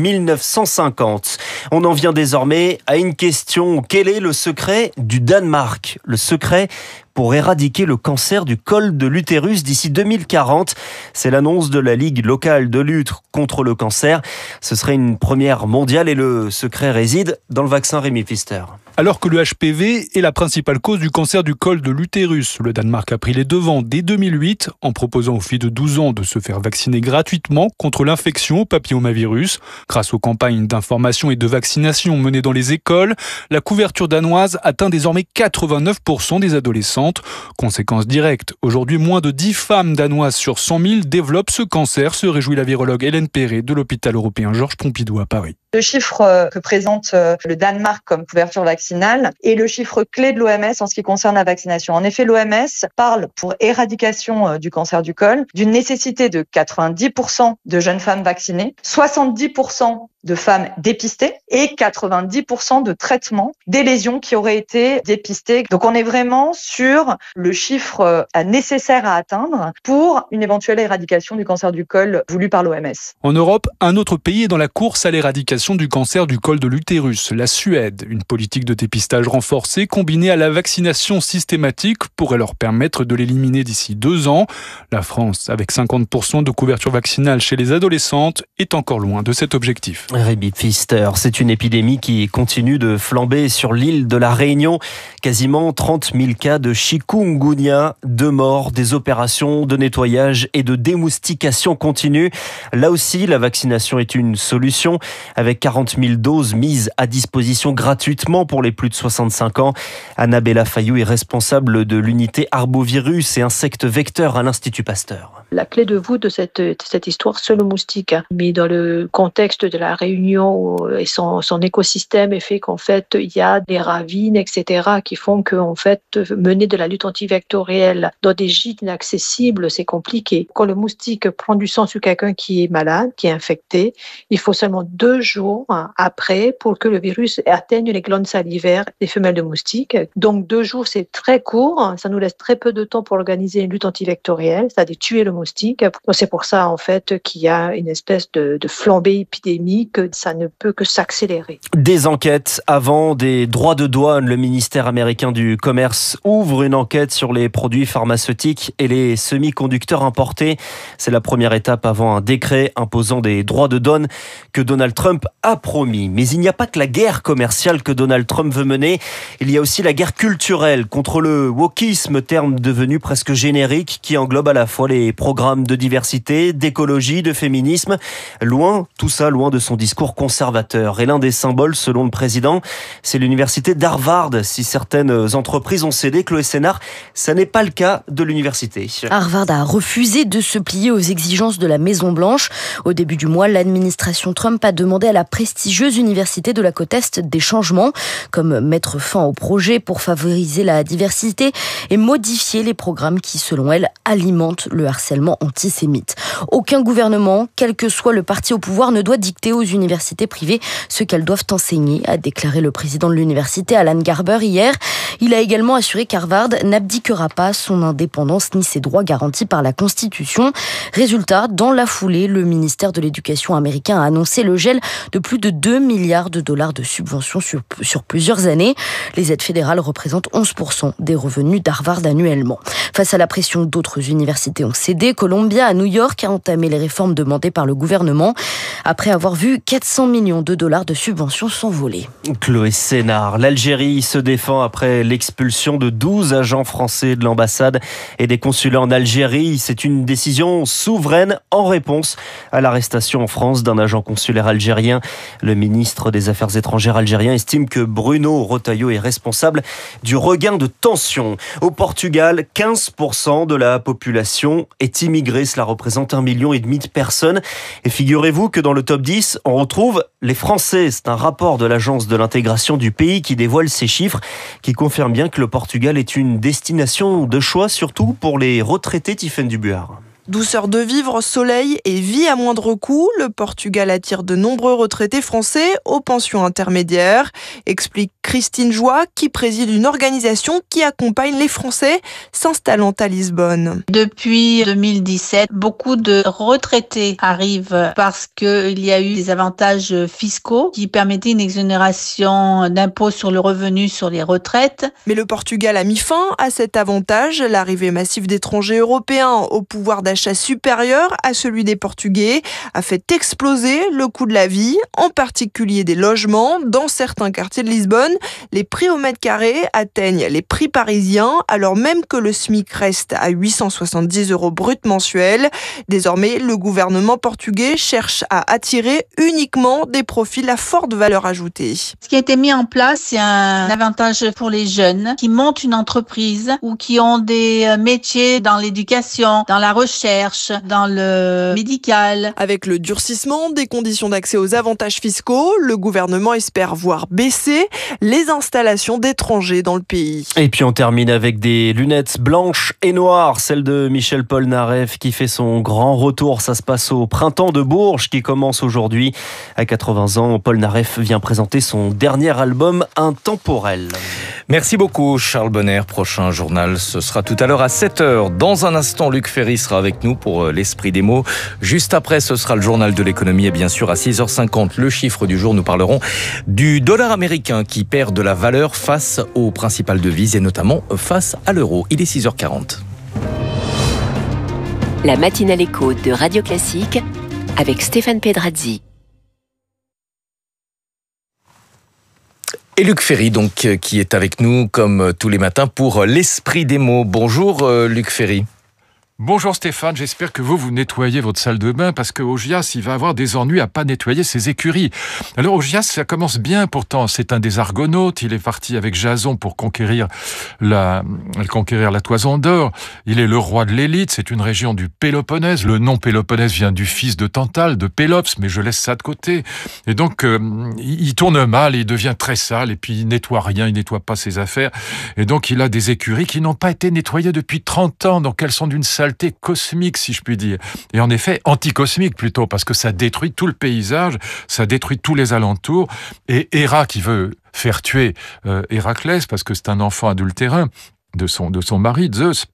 1950. On en vient désormais à une question. Quel est le secret du Danemark ? Le secret pour éradiquer le cancer du col de l'utérus d'ici 2040. C'est l'annonce de la Ligue locale de lutte contre le cancer. Ce serait une première mondiale et le secret réside dans le vaccin Rémi Pfister. Alors que le HPV est la principale cause du cancer du col de l'utérus, le Danemark a pris les devants dès 2008 en proposant aux filles de 12 ans de se faire vacciner gratuitement contre l'infection au papillomavirus. Grâce aux campagnes d'information et de vaccination menées dans les écoles, la couverture danoise atteint désormais 89% des adolescentes. Conséquence directe, aujourd'hui moins de 10 femmes danoises sur 100 000 développent ce cancer, se réjouit la virologue Hélène Perret de l'hôpital européen Georges Pompidou à Paris. Le chiffre que présente le Danemark comme couverture vaccinale est le chiffre clé de l'OMS en ce qui concerne la vaccination. En effet, l'OMS parle pour éradication du cancer du col d'une nécessité de 90% de jeunes femmes vaccinées, 70% de femmes dépistées et 90% de traitements des lésions qui auraient été dépistées. Donc on est vraiment sur le chiffre nécessaire à atteindre pour une éventuelle éradication du cancer du col voulu par l'OMS. En Europe, un autre pays est dans la course à l'éradication du cancer du col de l'utérus, la Suède. Une politique de dépistage renforcée combinée à la vaccination systématique pourrait leur permettre de l'éliminer d'ici 2 ans. La France, avec 50% de couverture vaccinale chez les adolescentes, est encore loin de cet objectif. Rémi Pfister, c'est une épidémie qui continue de flamber sur l'île de la Réunion. Quasiment 30 000 cas de chikungunya, 2 morts, des opérations de nettoyage et de démoustication continuent. Là aussi, la vaccination est une solution avec 40 000 doses mises à disposition gratuitement pour les plus de 65 ans. Annabella Fayou est responsable de l'unité arbovirus et insectes vecteurs à l'Institut Pasteur. La clé de voûte de cette histoire, c'est le moustique. Mais dans le contexte de la Réunion et son écosystème, fait qu'en fait, il y a des ravines, etc., qui font qu'en fait, mener de la lutte antivectorielle dans des gîtes inaccessibles, c'est compliqué. Quand le moustique prend du sang sur quelqu'un qui est malade, qui est infecté, il faut seulement 2 jours après pour que le virus atteigne les glandes salivaires des femelles de moustiques. Donc 2 jours, c'est très court. Ça nous laisse très peu de temps pour organiser une lutte antivectorielle, c'est-à-dire tuer le moustique. C'est pour ça, en fait, qu'il y a une espèce de flambée épidémique. Ça ne peut que s'accélérer. Des enquêtes avant des droits de douane. Le ministère américain du Commerce ouvre une enquête sur les produits pharmaceutiques et les semi-conducteurs importés. C'est la première étape avant un décret imposant des droits de douane que Donald Trump a promis. Mais il n'y a pas que la guerre commerciale que Donald Trump veut mener. Il y a aussi la guerre culturelle contre le wokisme, terme devenu presque générique qui englobe à la fois les programmes de diversité, d'écologie, de féminisme. Tout ça loin de son discours conservateur. Et l'un des symboles, selon le président, c'est l'université d'Harvard. Si certaines entreprises ont cédé, Chloé Sénard, ça n'est pas le cas de l'université. Harvard a refusé de se plier aux exigences de la Maison-Blanche. Au début du mois, l'administration Trump a demandé à la prestigieuse université de la côte Est des changements, comme mettre fin au projet pour favoriser la diversité et modifier les programmes qui, selon elle, alimentent le harcèlement antisémite. Aucun gouvernement, quel que soit le parti au pouvoir, ne doit dicter aux universités privées ce qu'elles doivent enseigner, a déclaré le président de l'université, Alan Garber, hier. Il a également assuré qu'Harvard n'abdiquera pas son indépendance ni ses droits garantis par la Constitution. Résultat, dans la foulée, le ministère de l'Éducation américain a annoncé le gel de plus de 2 milliards de dollars de subventions sur plusieurs années. Les aides fédérales représentent 11% des revenus d'Harvard annuellement. Face à la pression, d'autres universités ont cédé. Columbia, à New York, a entamé les réformes demandées par le gouvernement après avoir vu 400 millions de dollars de subventions s'envoler. Chloé Sénard, l'Algérie se défend après l'expulsion de 12 agents français de l'ambassade et des consulats en Algérie. C'est une décision souveraine en réponse à l'arrestation en France d'un agent consulaire algérien. Le ministre des Affaires étrangères algérien estime que Bruno Retailleau est responsable du regain de tension. Au Portugal, 15% de la population est immigrée. Cela représente 1,5 million de personnes. Et figurez-vous que dans le top 10, on retrouve les Français. C'est un rapport de l'Agence de l'intégration du pays qui dévoile ces chiffres, qui confirme bien que le Portugal est une destination de choix, surtout pour les retraités. Tiffaine Dubuard. Douceur de vivre, soleil et vie à moindre coût, le Portugal attire de nombreux retraités français aux pensions intermédiaires, explique Christine Joie, qui préside une organisation qui accompagne les Français s'installant à Lisbonne. Depuis 2017, beaucoup de retraités arrivent parce qu'il y a eu des avantages fiscaux qui permettaient une exonération d'impôts sur le revenu sur les retraites. Mais le Portugal a mis fin à cet avantage. L'arrivée massive d'étrangers européens au pouvoir d'achat supérieur à celui des Portugais a fait exploser le coût de la vie, en particulier des logements. Dans certains quartiers de Lisbonne, les prix au mètre carré atteignent les prix parisiens, alors même que le SMIC reste à 870 € brut mensuels. Désormais, le gouvernement portugais cherche à attirer uniquement des profils à forte valeur ajoutée. Ce qui a été mis en place, c'est un avantage pour les jeunes qui montent une entreprise ou qui ont des métiers dans l'éducation, dans la recherche, dans le médical. Avec le durcissement des conditions d'accès aux avantages fiscaux, le gouvernement espère voir baisser les installations d'étrangers dans le pays. Et puis on termine avec des lunettes blanches et noires, celle de Michel Polnareff qui fait son grand retour. Ça se passe au Printemps de Bourges qui commence aujourd'hui. À 80 ans, Polnareff vient présenter son dernier album Intemporel. Merci beaucoup Charles Bonner. Prochain journal, ce sera tout à l'heure à 7h. Dans un instant, Luc Ferry sera avec nous pour l'esprit des mots. Juste après, ce sera le journal de l'économie et bien sûr à 6h50, le chiffre du jour. Nous parlerons du dollar américain qui perd de la valeur face aux principales devises et notamment face à l'euro. Il est 6h40. La matinale écho de Radio Classique avec Stéphane Pedrazzi. Et Luc Ferry, donc, qui est avec nous comme tous les matins pour l'esprit des mots. Bonjour Luc Ferry. Bonjour Stéphane, j'espère que vous nettoyez votre salle de bain parce que Augias, il va avoir des ennuis à pas nettoyer ses écuries. Alors Augias, ça commence bien pourtant, c'est un des Argonautes, il est parti avec Jason pour conquérir la toison d'or. Il est le roi de l'élite, c'est une région du Péloponnèse. Le nom Péloponnèse vient du fils de Tantale, de Pélops, mais je laisse ça de côté. Et donc, il tourne mal, il devient très sale et puis il nettoie rien, il nettoie pas ses affaires. Et donc, il a des écuries qui n'ont pas été nettoyées depuis 30 ans, donc elles sont d'une saleté cosmique, si je puis dire. Et en effet, anticosmique plutôt, parce que ça détruit tout le paysage, ça détruit tous les alentours. Et Héra, qui veut faire tuer Héraclès, parce que c'est un enfant adultérin de son mari, Zeus,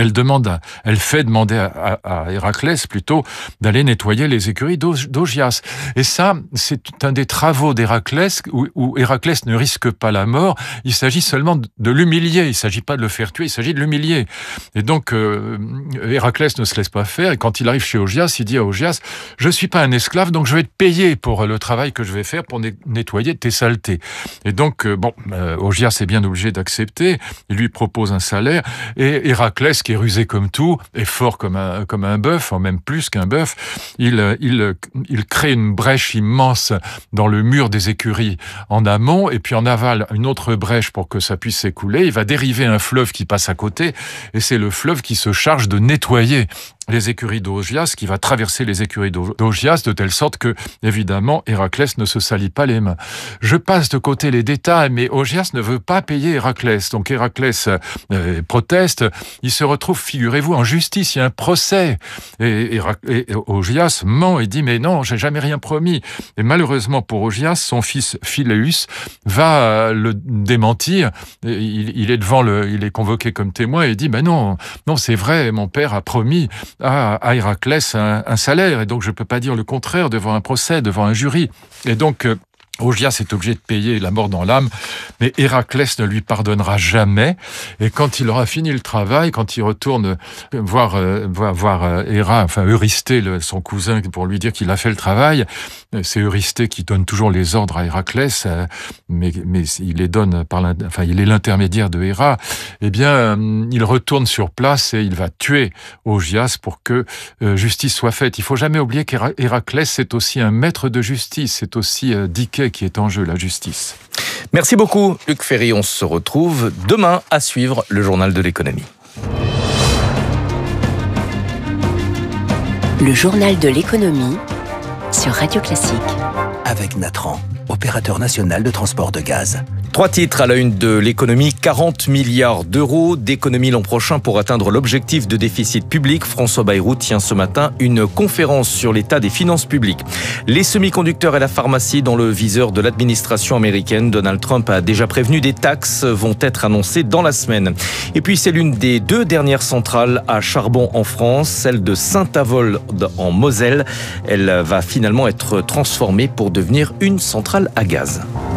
elle fait demander à Héraclès plutôt d'aller nettoyer les écuries d'Augias. Et ça, c'est un des travaux d'Héraclès où Héraclès ne risque pas la mort. Il s'agit seulement de l'humilier. Il s'agit pas de le faire tuer, il s'agit de l'humilier. Et donc, Héraclès ne se laisse pas faire. Et quand il arrive chez Augias, il dit à Augias, je suis pas un esclave, donc je vais te payer pour le travail que je vais faire pour nettoyer tes saletés. Et donc, Augias est bien obligé d'accepter. Il lui propose un salaire. Et Héraclès, qui est rusé comme tout, est fort comme un bœuf, même plus qu'un bœuf. Il crée une brèche immense dans le mur des écuries en amont, et puis en aval, une autre brèche pour que ça puisse s'écouler. Il va dériver un fleuve qui passe à côté, et c'est le fleuve qui se charge de nettoyer les écuries d'Augias, qui va traverser les écuries d'Augias de telle sorte que, évidemment, Héraclès ne se salit pas les mains. Je passe de côté les détails, mais Augias ne veut pas payer Héraclès. Donc Héraclès proteste, il se retrouve, figurez-vous, en justice, il y a un procès. Et Augias ment et dit, mais non, j'ai jamais rien promis. Et malheureusement pour Augias, son fils Phileus va le démentir. Il est convoqué comme témoin et dit, ben non, c'est vrai, mon père a promis à Héraclès un salaire, et donc je ne peux pas dire le contraire devant un procès, devant un jury. Et donc, Augias est obligé de payer la mort dans l'âme, mais Héraclès ne lui pardonnera jamais. Et quand il aura fini le travail, quand il retourne voir Héra, enfin Eurysthée, son cousin, pour lui dire qu'il a fait le travail, c'est Eurysthée qui donne toujours les ordres à Héraclès, mais il les donne il est l'intermédiaire de Héra. Eh bien, il retourne sur place et il va tuer Augias pour que justice soit faite. Il faut jamais oublier qu'Héraclès, c'est aussi un maître de justice, c'est aussi Dike qui est en jeu, la justice. Merci beaucoup, Luc Ferry. On se retrouve demain à suivre le journal de l'économie. Le journal de l'économie sur Radio Classique. Avec Natran, opérateur national de transport de gaz. 3 titres à la une de l'économie. 40 milliards d'euros d'économie l'an prochain pour atteindre l'objectif de déficit public. François Bayrou tient ce matin une conférence sur l'état des finances publiques. Les semi-conducteurs et la pharmacie dans le viseur de l'administration américaine. Donald Trump a déjà prévenu, des taxes vont être annoncées dans la semaine. Et puis c'est l'une des 2 dernières centrales à charbon en France, celle de Saint-Avold en Moselle. Elle va finalement être transformée pour devenir une centrale à gaz.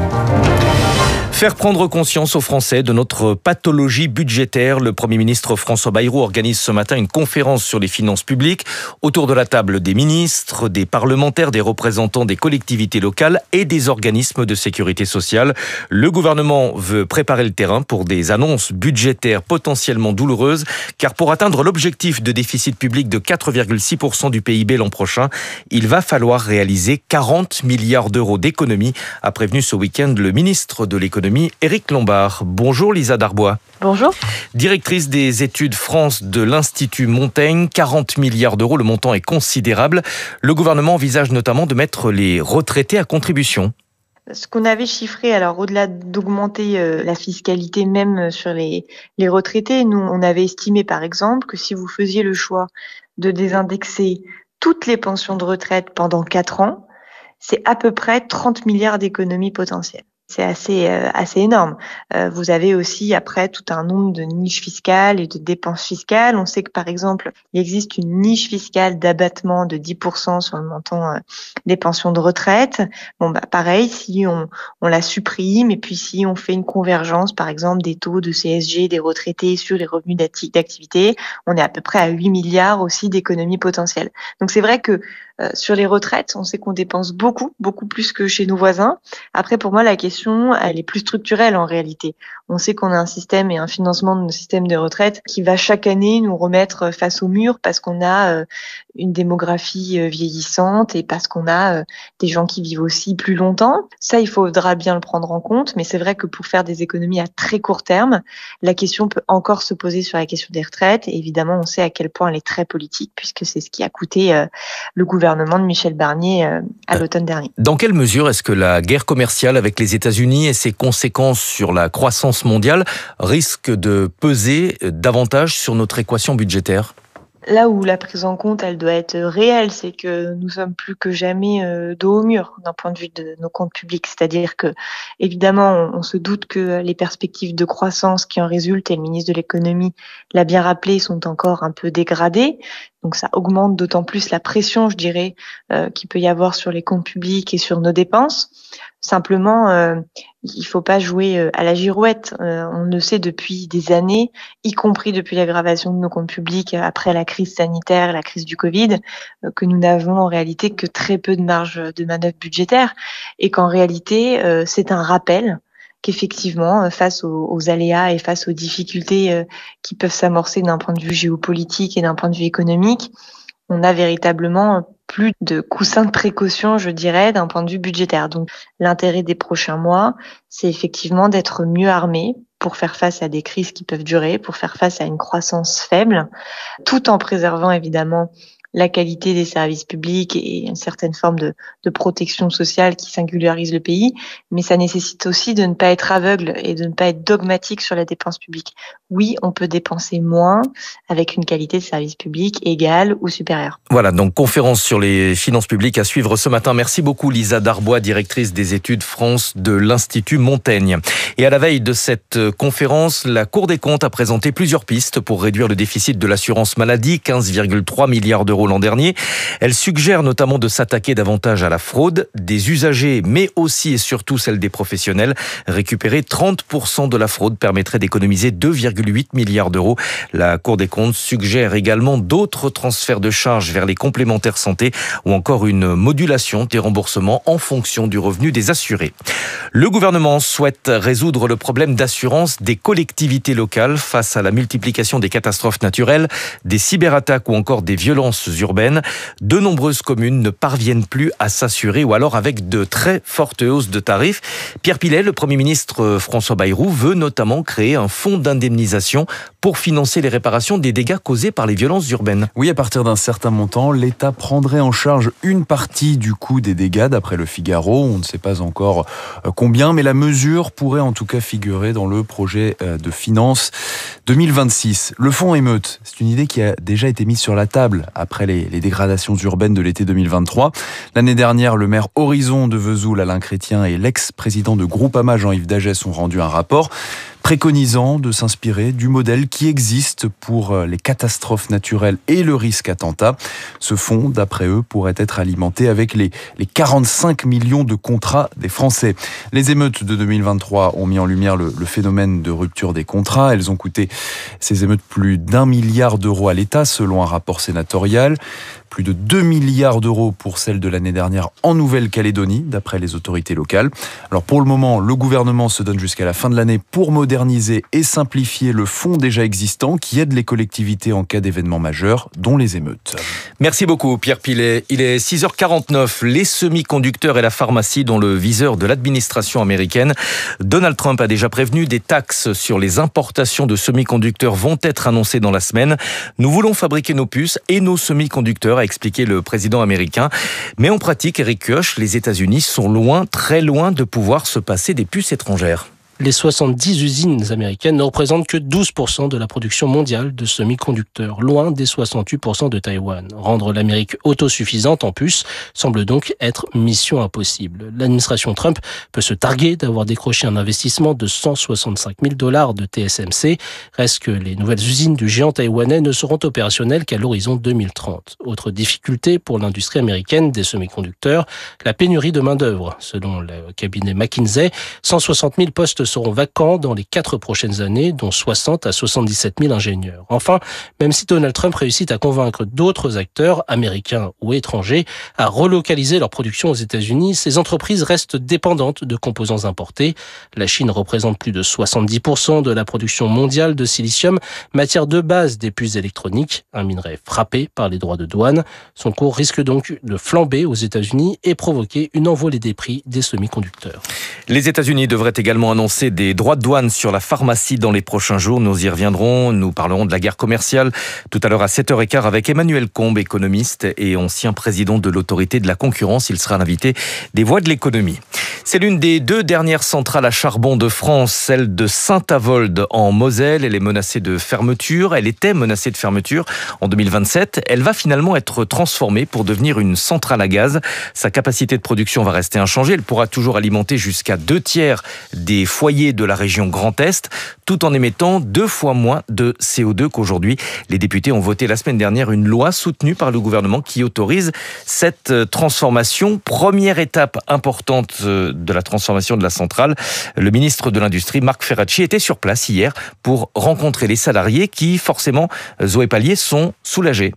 Faire prendre conscience aux Français de notre pathologie budgétaire. Le Premier ministre François Bayrou organise ce matin une conférence sur les finances publiques. Autour de la table, des ministres, des parlementaires, des représentants des collectivités locales et des organismes de sécurité sociale. Le gouvernement veut préparer le terrain pour des annonces budgétaires potentiellement douloureuses. Car pour atteindre l'objectif de déficit public de 4,6% du PIB l'an prochain, il va falloir réaliser 40 milliards d'euros d'économies, a prévenu ce week-end le ministre de l'économie, Éric Lombard. Bonjour Lisa Darbois. Bonjour. Directrice des études France de l'Institut Montaigne, 40 milliards d'euros, le montant est considérable. Le gouvernement envisage notamment de mettre les retraités à contribution. Ce qu'on avait chiffré, alors au-delà d'augmenter la fiscalité même sur les retraités, nous on avait estimé par exemple que si vous faisiez le choix de désindexer toutes les pensions de retraite pendant 4 ans, c'est à peu près 30 milliards d'économies potentielles. C'est assez énorme. Vous avez aussi après tout un nombre de niches fiscales et de dépenses fiscales. On sait que par exemple, il existe une niche fiscale d'abattement de 10% sur le montant des pensions de retraite. Pareil, si on la supprime et puis si on fait une convergence par exemple des taux de CSG des retraités sur les revenus d'activité, on est à peu près à 8 milliards aussi d'économies potentielles. Donc c'est vrai que sur les retraites, on sait qu'on dépense beaucoup plus que chez nos voisins. Après, pour moi, la question, elle est plus structurelle en réalité. On sait qu'on a un système et un financement de nos systèmes de retraite qui va chaque année nous remettre face au mur parce qu'on a une démographie vieillissante et parce qu'on a des gens qui vivent aussi plus longtemps. Ça, il faudra bien le prendre en compte, mais c'est vrai que pour faire des économies à très court terme, la question peut encore se poser sur la question des retraites. Et évidemment, on sait à quel point elle est très politique puisque c'est ce qui a coûté le gouvernement de Michel Barnier à l'automne dernier. Dans quelle mesure est-ce que la guerre commerciale avec les États-Unis et ses conséquences sur la croissance mondiale risquent de peser davantage sur notre équation budgétaire ? Là où la prise en compte, elle doit être réelle, c'est que nous sommes plus que jamais dos au mur d'un point de vue de nos comptes publics. C'est-à-dire que, évidemment, on se doute que les perspectives de croissance qui en résultent, et le ministre de l'économie l'a bien rappelé, sont encore un peu dégradées. Donc ça augmente d'autant plus la pression, je dirais, qu'il peut y avoir sur les comptes publics et sur nos dépenses. Simplement, il faut pas jouer à la girouette. On le sait depuis des années, y compris depuis l'aggravation de nos comptes publics après la crise sanitaire, la crise du Covid, que nous n'avons en réalité que très peu de marge de manœuvre budgétaire et qu'en réalité, c'est un rappel qu'effectivement, face aux aléas et face aux difficultés qui peuvent s'amorcer d'un point de vue géopolitique et d'un point de vue économique, on a véritablement plus de coussins de précaution, je dirais, d'un point de vue budgétaire. Donc, l'intérêt des prochains mois, c'est effectivement d'être mieux armé pour faire face à des crises qui peuvent durer, pour faire face à une croissance faible, tout en préservant évidemment la qualité des services publics et une certaine forme de protection sociale qui singularise le pays, mais ça nécessite aussi de ne pas être aveugle et de ne pas être dogmatique sur la dépense publique. Oui, on peut dépenser moins avec une qualité de service public égale ou supérieure. Voilà, donc conférence sur les finances publiques à suivre ce matin. Merci beaucoup Lisa Darbois, directrice des études France de l'Institut Montaigne. Et à la veille de cette conférence, la Cour des comptes a présenté plusieurs pistes pour réduire le déficit de l'assurance maladie, 15,3 milliards d'euros l'an dernier. Elle suggère notamment de s'attaquer davantage à la fraude des usagers, mais aussi et surtout celle des professionnels. Récupérer 30% de la fraude permettrait d'économiser 2,8 milliards d'euros. La Cour des comptes suggère également d'autres transferts de charges vers les complémentaires santé ou encore une modulation des remboursements en fonction du revenu des assurés. Le gouvernement souhaite résoudre le problème d'assurance des collectivités locales face à la multiplication des catastrophes naturelles, des cyberattaques ou encore des violences urbaines. De nombreuses communes ne parviennent plus à s'assurer ou alors avec de très fortes hausses de tarifs. Pierre Pilet, le Premier ministre François Bayrou, veut notamment créer un fonds d'indemnisation pour financer les réparations des dégâts causés par les violences urbaines. Oui, à partir d'un certain montant, l'État prendrait en charge une partie du coût des dégâts, d'après le Figaro. On ne sait pas encore combien, mais la mesure pourrait en tout cas figurer dans le projet de finances 2026. Le fonds émeute, c'est une idée qui a déjà été mise sur la table après les dégradations urbaines de l'été 2023. L'année dernière, le maire Horizon de Vesoul, Alain Chrétien, et l'ex-président de Groupama, Jean-Yves Dagès, ont rendu un rapport préconisant de s'inspirer du modèle qui existe pour les catastrophes naturelles et le risque attentat. Ce fonds, d'après eux, pourrait être alimenté avec les 45 millions de contrats des Français. Les émeutes de 2023 ont mis en lumière le phénomène de rupture des contrats. Elles ont coûté, ces émeutes, plus d'1 milliard d'euros à l'État, selon un rapport sénatorial. Plus de 2 milliards d'euros pour celle de l'année dernière en Nouvelle-Calédonie, d'après les autorités locales. Alors pour le moment, le gouvernement se donne jusqu'à la fin de l'année pour moderniser et simplifier le fonds déjà existant qui aide les collectivités en cas d'événements majeurs, dont les émeutes. Merci beaucoup Pierre Pilet. Il est 6h49. Les semi-conducteurs et la pharmacie dans le viseur de l'administration américaine. Donald Trump a déjà prévenu, des taxes sur les importations de semi-conducteurs vont être annoncées dans la semaine. Nous voulons fabriquer nos puces et nos semi-conducteurs, a expliqué le président américain. Mais en pratique, Eric Kioch, les États-Unis sont loin, très loin de pouvoir se passer des puces étrangères. Les 70 usines américaines ne représentent que 12% de la production mondiale de semi-conducteurs, loin des 68% de Taïwan. Rendre l'Amérique autosuffisante en puces semble donc être mission impossible. L'administration Trump peut se targuer d'avoir décroché un investissement de $165 000 de TSMC. Reste que les nouvelles usines du géant taïwanais ne seront opérationnelles qu'à l'horizon 2030. Autre difficulté pour l'industrie américaine des semi-conducteurs, la pénurie de main-d'œuvre. Selon le cabinet McKinsey, 160 000 postes seront vacants dans les 4 prochaines années, dont 60 à 77 000 ingénieurs. Enfin, même si Donald Trump réussit à convaincre d'autres acteurs, américains ou étrangers, à relocaliser leur production aux États-Unis, ces entreprises restent dépendantes de composants importés. La Chine représente plus de 70% de la production mondiale de silicium, matière de base des puces électroniques, un minerai frappé par les droits de douane. Son cours risque donc de flamber aux États-Unis et provoquer une envolée des prix des semi-conducteurs. Les États-Unis devraient également annoncer des droits de douane sur la pharmacie dans les prochains jours. Nous y reviendrons. Nous parlerons de la guerre commerciale tout à l'heure à 7h15 avec Emmanuel Combe, économiste et ancien président de l'autorité de la concurrence. Il sera l'invité des Voix de l'économie. C'est l'une des 2 dernières centrales à charbon de France, celle de Saint-Avold en Moselle. Elle est menacée de fermeture. Elle était menacée de fermeture en 2027. Elle va finalement être transformée pour devenir une centrale à gaz. Sa capacité de production va rester inchangée. Elle pourra toujours alimenter jusqu'à 2/3 des foyers de la région Grand Est, tout en émettant 2 fois moins de CO2 qu'aujourd'hui. Les députés ont voté la semaine dernière une loi soutenue par le gouvernement qui autorise cette transformation. Première étape importante de la transformation de la centrale. Le ministre de l'Industrie, Marc Ferracci, était sur place hier pour rencontrer les salariés qui, forcément, Zoé Pallier, sont soulagés.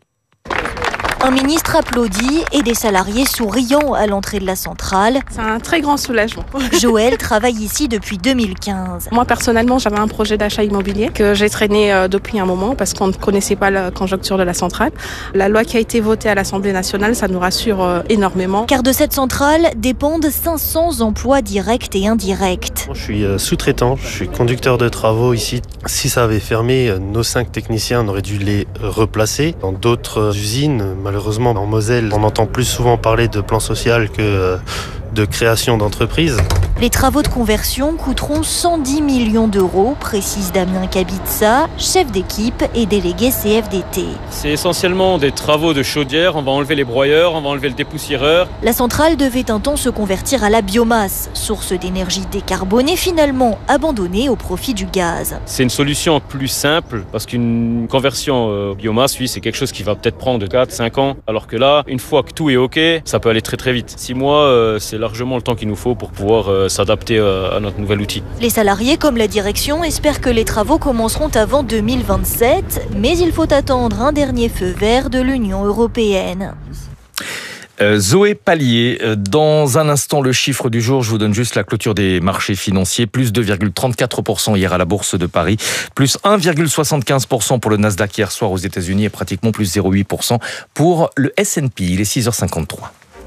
Un ministre applaudit et des salariés souriants à l'entrée de la centrale. C'est un très grand soulagement. Joël travaille ici depuis 2015. Moi, personnellement, j'avais un projet d'achat immobilier que j'ai traîné depuis un moment parce qu'on ne connaissait pas la conjoncture de la centrale. La loi qui a été votée à l'Assemblée nationale, ça nous rassure énormément. Car de cette centrale dépendent 500 emplois directs et indirects. Je suis sous-traitant, je suis conducteur de travaux ici. Si ça avait fermé, nos 5 techniciens, on aurait dû les replacer. Dans d'autres usines, malheureusement, en Moselle, on entend plus souvent parler de plan social que de création d'entreprises. Les travaux de conversion coûteront 110 millions d'euros, précise Damien Kabitsa, chef d'équipe et délégué CFDT. C'est essentiellement des travaux de chaudière, on va enlever les broyeurs, on va enlever le dépoussiéreur. La centrale devait un temps se convertir à la biomasse, source d'énergie décarbonée finalement abandonnée au profit du gaz. C'est une solution plus simple parce qu'une conversion biomasse, oui, c'est quelque chose qui va peut-être prendre 4-5 ans, alors que là, une fois que tout est OK, ça peut aller très très vite. 6 mois, c'est largement le temps qu'il nous faut pour pouvoir s'adapter à notre nouvel outil. Les salariés comme la direction espèrent que les travaux commenceront avant 2027, mais il faut attendre un dernier feu vert de l'Union européenne. Zoé Pallier, dans un instant le chiffre du jour, je vous donne juste la clôture des marchés financiers, plus 2,34% hier à la Bourse de Paris, plus 1,75% pour le Nasdaq hier soir aux États-Unis et pratiquement plus 0,8% pour le S&P. Il est 6h53.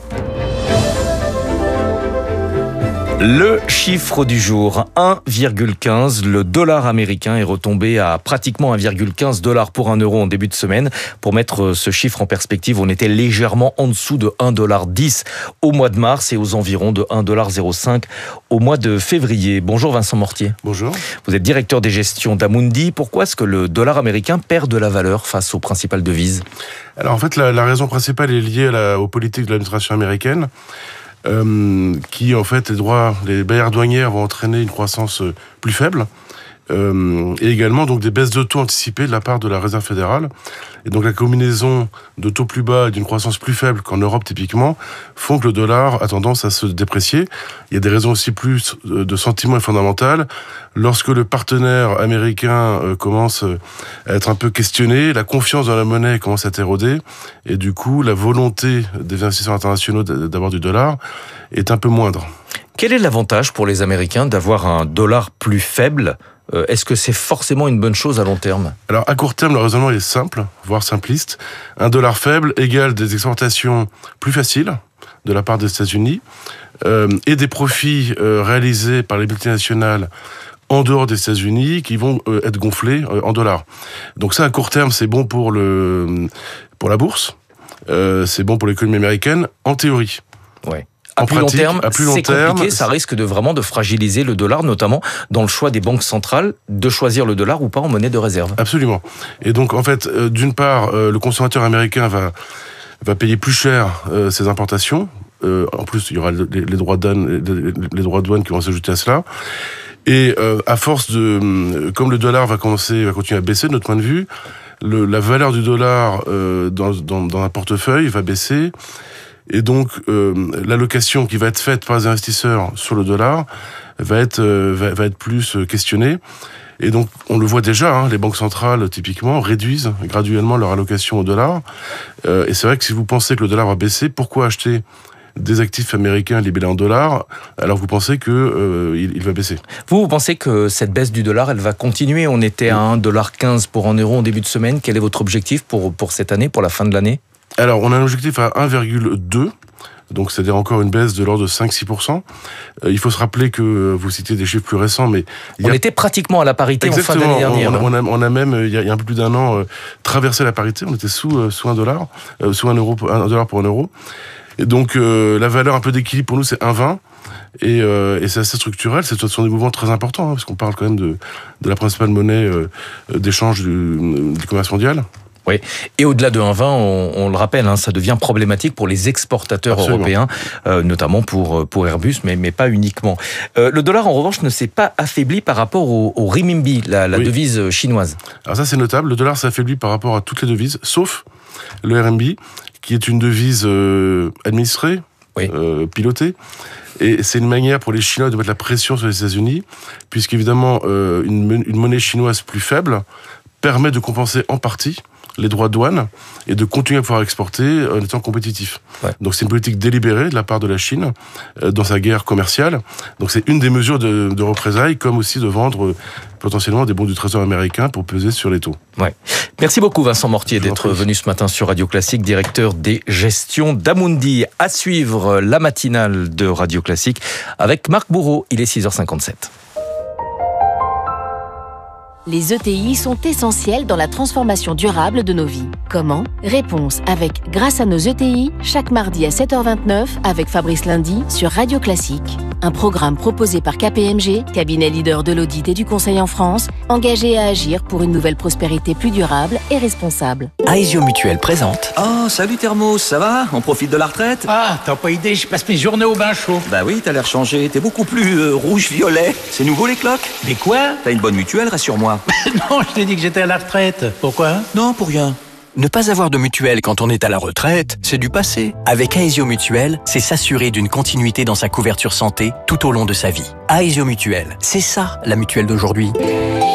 Le chiffre du jour, 1,15. Le dollar américain est retombé à pratiquement 1,15 $ pour un euro en début de semaine. Pour mettre ce chiffre en perspective, on était légèrement en dessous de 1,10 $ au mois de mars et aux environs de 1,05 $ au mois de février. Bonjour Vincent Mortier. Bonjour. Vous êtes directeur des gestions d'Amundi. Pourquoi est-ce que le dollar américain perd de la valeur face aux principales devises ? Alors en fait, la raison principale est liée aux politiques de l'administration américaine. Qui en fait les barrières douanières vont entraîner une croissance plus faible et également donc des baisses de taux anticipées de la part de la Réserve fédérale. Et donc la combinaison de taux plus bas et d'une croissance plus faible qu'en Europe typiquement font que le dollar a tendance à se déprécier. Il y a des raisons aussi plus de sentiment et fondamentales. Lorsque le partenaire américain commence à être un peu questionné, la confiance dans la monnaie commence à s'éroder et du coup la volonté des investisseurs internationaux d'avoir du dollar est un peu moindre. Quel est l'avantage pour les Américains d'avoir un dollar plus faible ? Est-ce que c'est forcément une bonne chose à long terme ? Alors à court terme, le raisonnement est simple, voire simpliste. Un dollar faible égale des exportations plus faciles de la part des États-Unis et des profits réalisés par les multinationales en dehors des États-Unis qui vont être gonflés en dollars. Donc ça, à court terme, c'est bon pour la bourse, c'est bon pour l'économie américaine, en théorie. Ouais. À plus long terme, c'est compliqué, ça risque de fragiliser le dollar, notamment dans le choix des banques centrales de choisir le dollar ou pas en monnaie de réserve. Absolument. Et donc, en fait, d'une part, le consommateur américain va payer plus cher ses importations. En plus, il y aura les droits de douane qui vont s'ajouter à cela. Et à force comme le dollar va continuer à baisser, de notre point de vue, la valeur du dollar dans un portefeuille va baisser. Et donc, l'allocation qui va être faite par les investisseurs sur le dollar va être plus questionnée. Et donc, on le voit déjà, les banques centrales, typiquement, réduisent graduellement leur allocation au dollar. Et c'est vrai que si vous pensez que le dollar va baisser, pourquoi acheter des actifs américains libellés en dollars alors vous pensez qu'il va baisser? Vous pensez que cette baisse du dollar, elle va continuer? On était à 1,15 $ pour un euro en début de semaine. Quel est votre objectif pour cette année, pour la fin de l'année? Alors, on a un objectif à 1,2, donc c'est-à-dire encore une baisse de l'ordre de 5-6%. Il faut se rappeler que vous citez des chiffres plus récents, mais on était pratiquement à la parité en fin d'année dernière. On a même, il y a un peu plus d'un an, traversé la parité. On était sous $1, sous $1 pour un euro. Et donc, la valeur un peu d'équilibre pour nous, c'est 1,20. Et c'est assez structurel, ce sont des mouvements très importants, parce qu'on parle quand même de la principale monnaie d'échange du commerce mondial. Oui, et au-delà de 1,20, on le rappelle, ça devient problématique pour les exportateurs européens, notamment pour Airbus, mais pas uniquement. Le dollar, en revanche, ne s'est pas affaibli par rapport au renminbi, la devise chinoise. Alors ça, c'est notable. Le dollar s'est affaibli par rapport à toutes les devises, sauf le RMB, qui est une devise administrée, pilotée. Et c'est une manière pour les Chinois de mettre la pression sur les États-Unis, puisqu'évidemment, une monnaie chinoise plus faible permet de compenser en partie les droits de douane et de continuer à pouvoir exporter en étant compétitif. Ouais. Donc c'est une politique délibérée de la part de la Chine dans sa guerre commerciale. Donc c'est une des mesures de représailles, comme aussi de vendre potentiellement des bons du Trésor américain pour peser sur les taux. Ouais. Merci beaucoup Vincent Mortier d'être venu ce matin sur Radio Classique, directeur des gestions d'Amundi. À suivre la matinale de Radio Classique avec Marc Bourreau. Il est 6h57. Les ETI sont essentiels dans la transformation durable de nos vies. Comment? Réponse avec Grâce à nos ETI, chaque mardi à 7h29 avec Fabrice Lundy sur Radio Classique. Un programme proposé par KPMG, cabinet leader de l'audit et du conseil en France, engagé à agir pour une nouvelle prospérité plus durable et responsable. Aesio Mutuel présente. Oh, salut Thermos, ça va? On profite de la retraite? Ah, t'as pas idée, je passe mes journées au bain chaud. Bah oui, t'as l'air changé, t'es beaucoup plus rouge-violet. C'est nouveau les cloques? Mais quoi? T'as une bonne mutuelle, rassure-moi. Non, je t'ai dit que j'étais à la retraite. Pourquoi? Non, pour rien. Ne pas avoir de mutuelle quand on est à la retraite, c'est du passé. Avec Aesio Mutuel, c'est s'assurer d'une continuité dans sa couverture santé tout au long de sa vie. Aesio Mutuel, c'est ça la mutuelle d'aujourd'hui.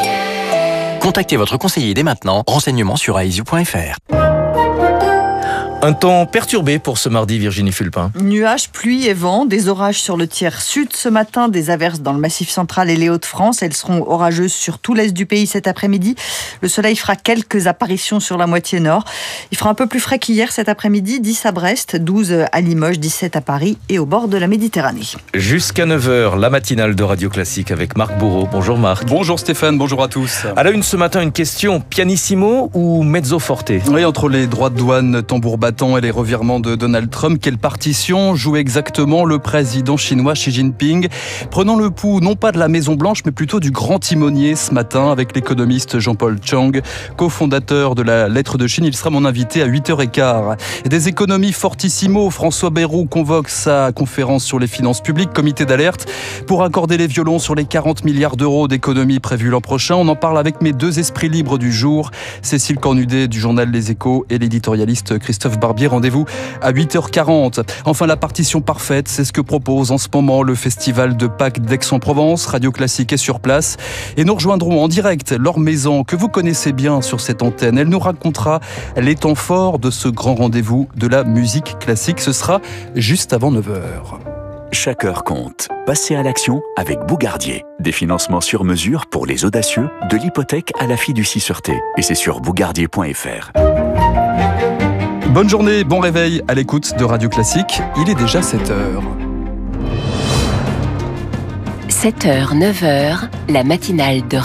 Contactez votre conseiller dès maintenant. Renseignements sur aesio.fr. Un temps perturbé pour ce mardi, Virginie Fulpin. Nuages, pluie et vent, des orages sur le tiers sud ce matin, des averses dans le Massif central et les Hauts-de-France. Elles seront orageuses sur tout l'est du pays cet après-midi. Le soleil fera quelques apparitions sur la moitié nord. Il fera un peu plus frais qu'hier cet après-midi, 10 à Brest, 12 à Limoges, 17 à Paris et au bord de la Méditerranée. Jusqu'à 9h, la matinale de Radio Classique avec Marc Bourreau. Bonjour Marc. Bonjour Stéphane, bonjour à tous. À la une ce matin, une question, pianissimo ou mezzo forte? Oui, entre les droits de douane, tambour battant et les revirements de Donald Trump, quelle partition joue exactement le président chinois Xi Jinping? Prenons le pouls, non pas de la Maison-Blanche, mais plutôt du grand timonier ce matin avec l'économiste Jean-Paul Chang, cofondateur de la Lettre de Chine. Il sera mon invité à 8h15. Et des économies fortissimo, François Bayrou convoque sa conférence sur les finances publiques, comité d'alerte, pour accorder les violons sur les 40 milliards d'euros d'économies prévues l'an prochain. On en parle avec mes deux esprits libres du jour, Cécile Cornudet du journal Les Échos et l'éditorialiste Christophe Barbier. Rendez-vous à 8h40. Enfin, la partition parfaite, c'est ce que propose en ce moment le festival de Pâques d'Aix-en-Provence. Radio Classique est sur place et nous rejoindrons en direct Laure Maison, que vous connaissez bien sur cette antenne. Elle nous racontera les temps forts de ce grand rendez-vous de la musique classique. Ce sera juste avant 9h. Chaque heure compte. Passez à l'action avec Bougardier. Des financements sur mesure pour les audacieux, de l'hypothèque à la fiducie-sûreté. Et c'est sur bougardier.fr. Bonne journée, bon réveil à l'écoute de Radio Classique. Il est déjà 7h. 7h, 9h, la matinale de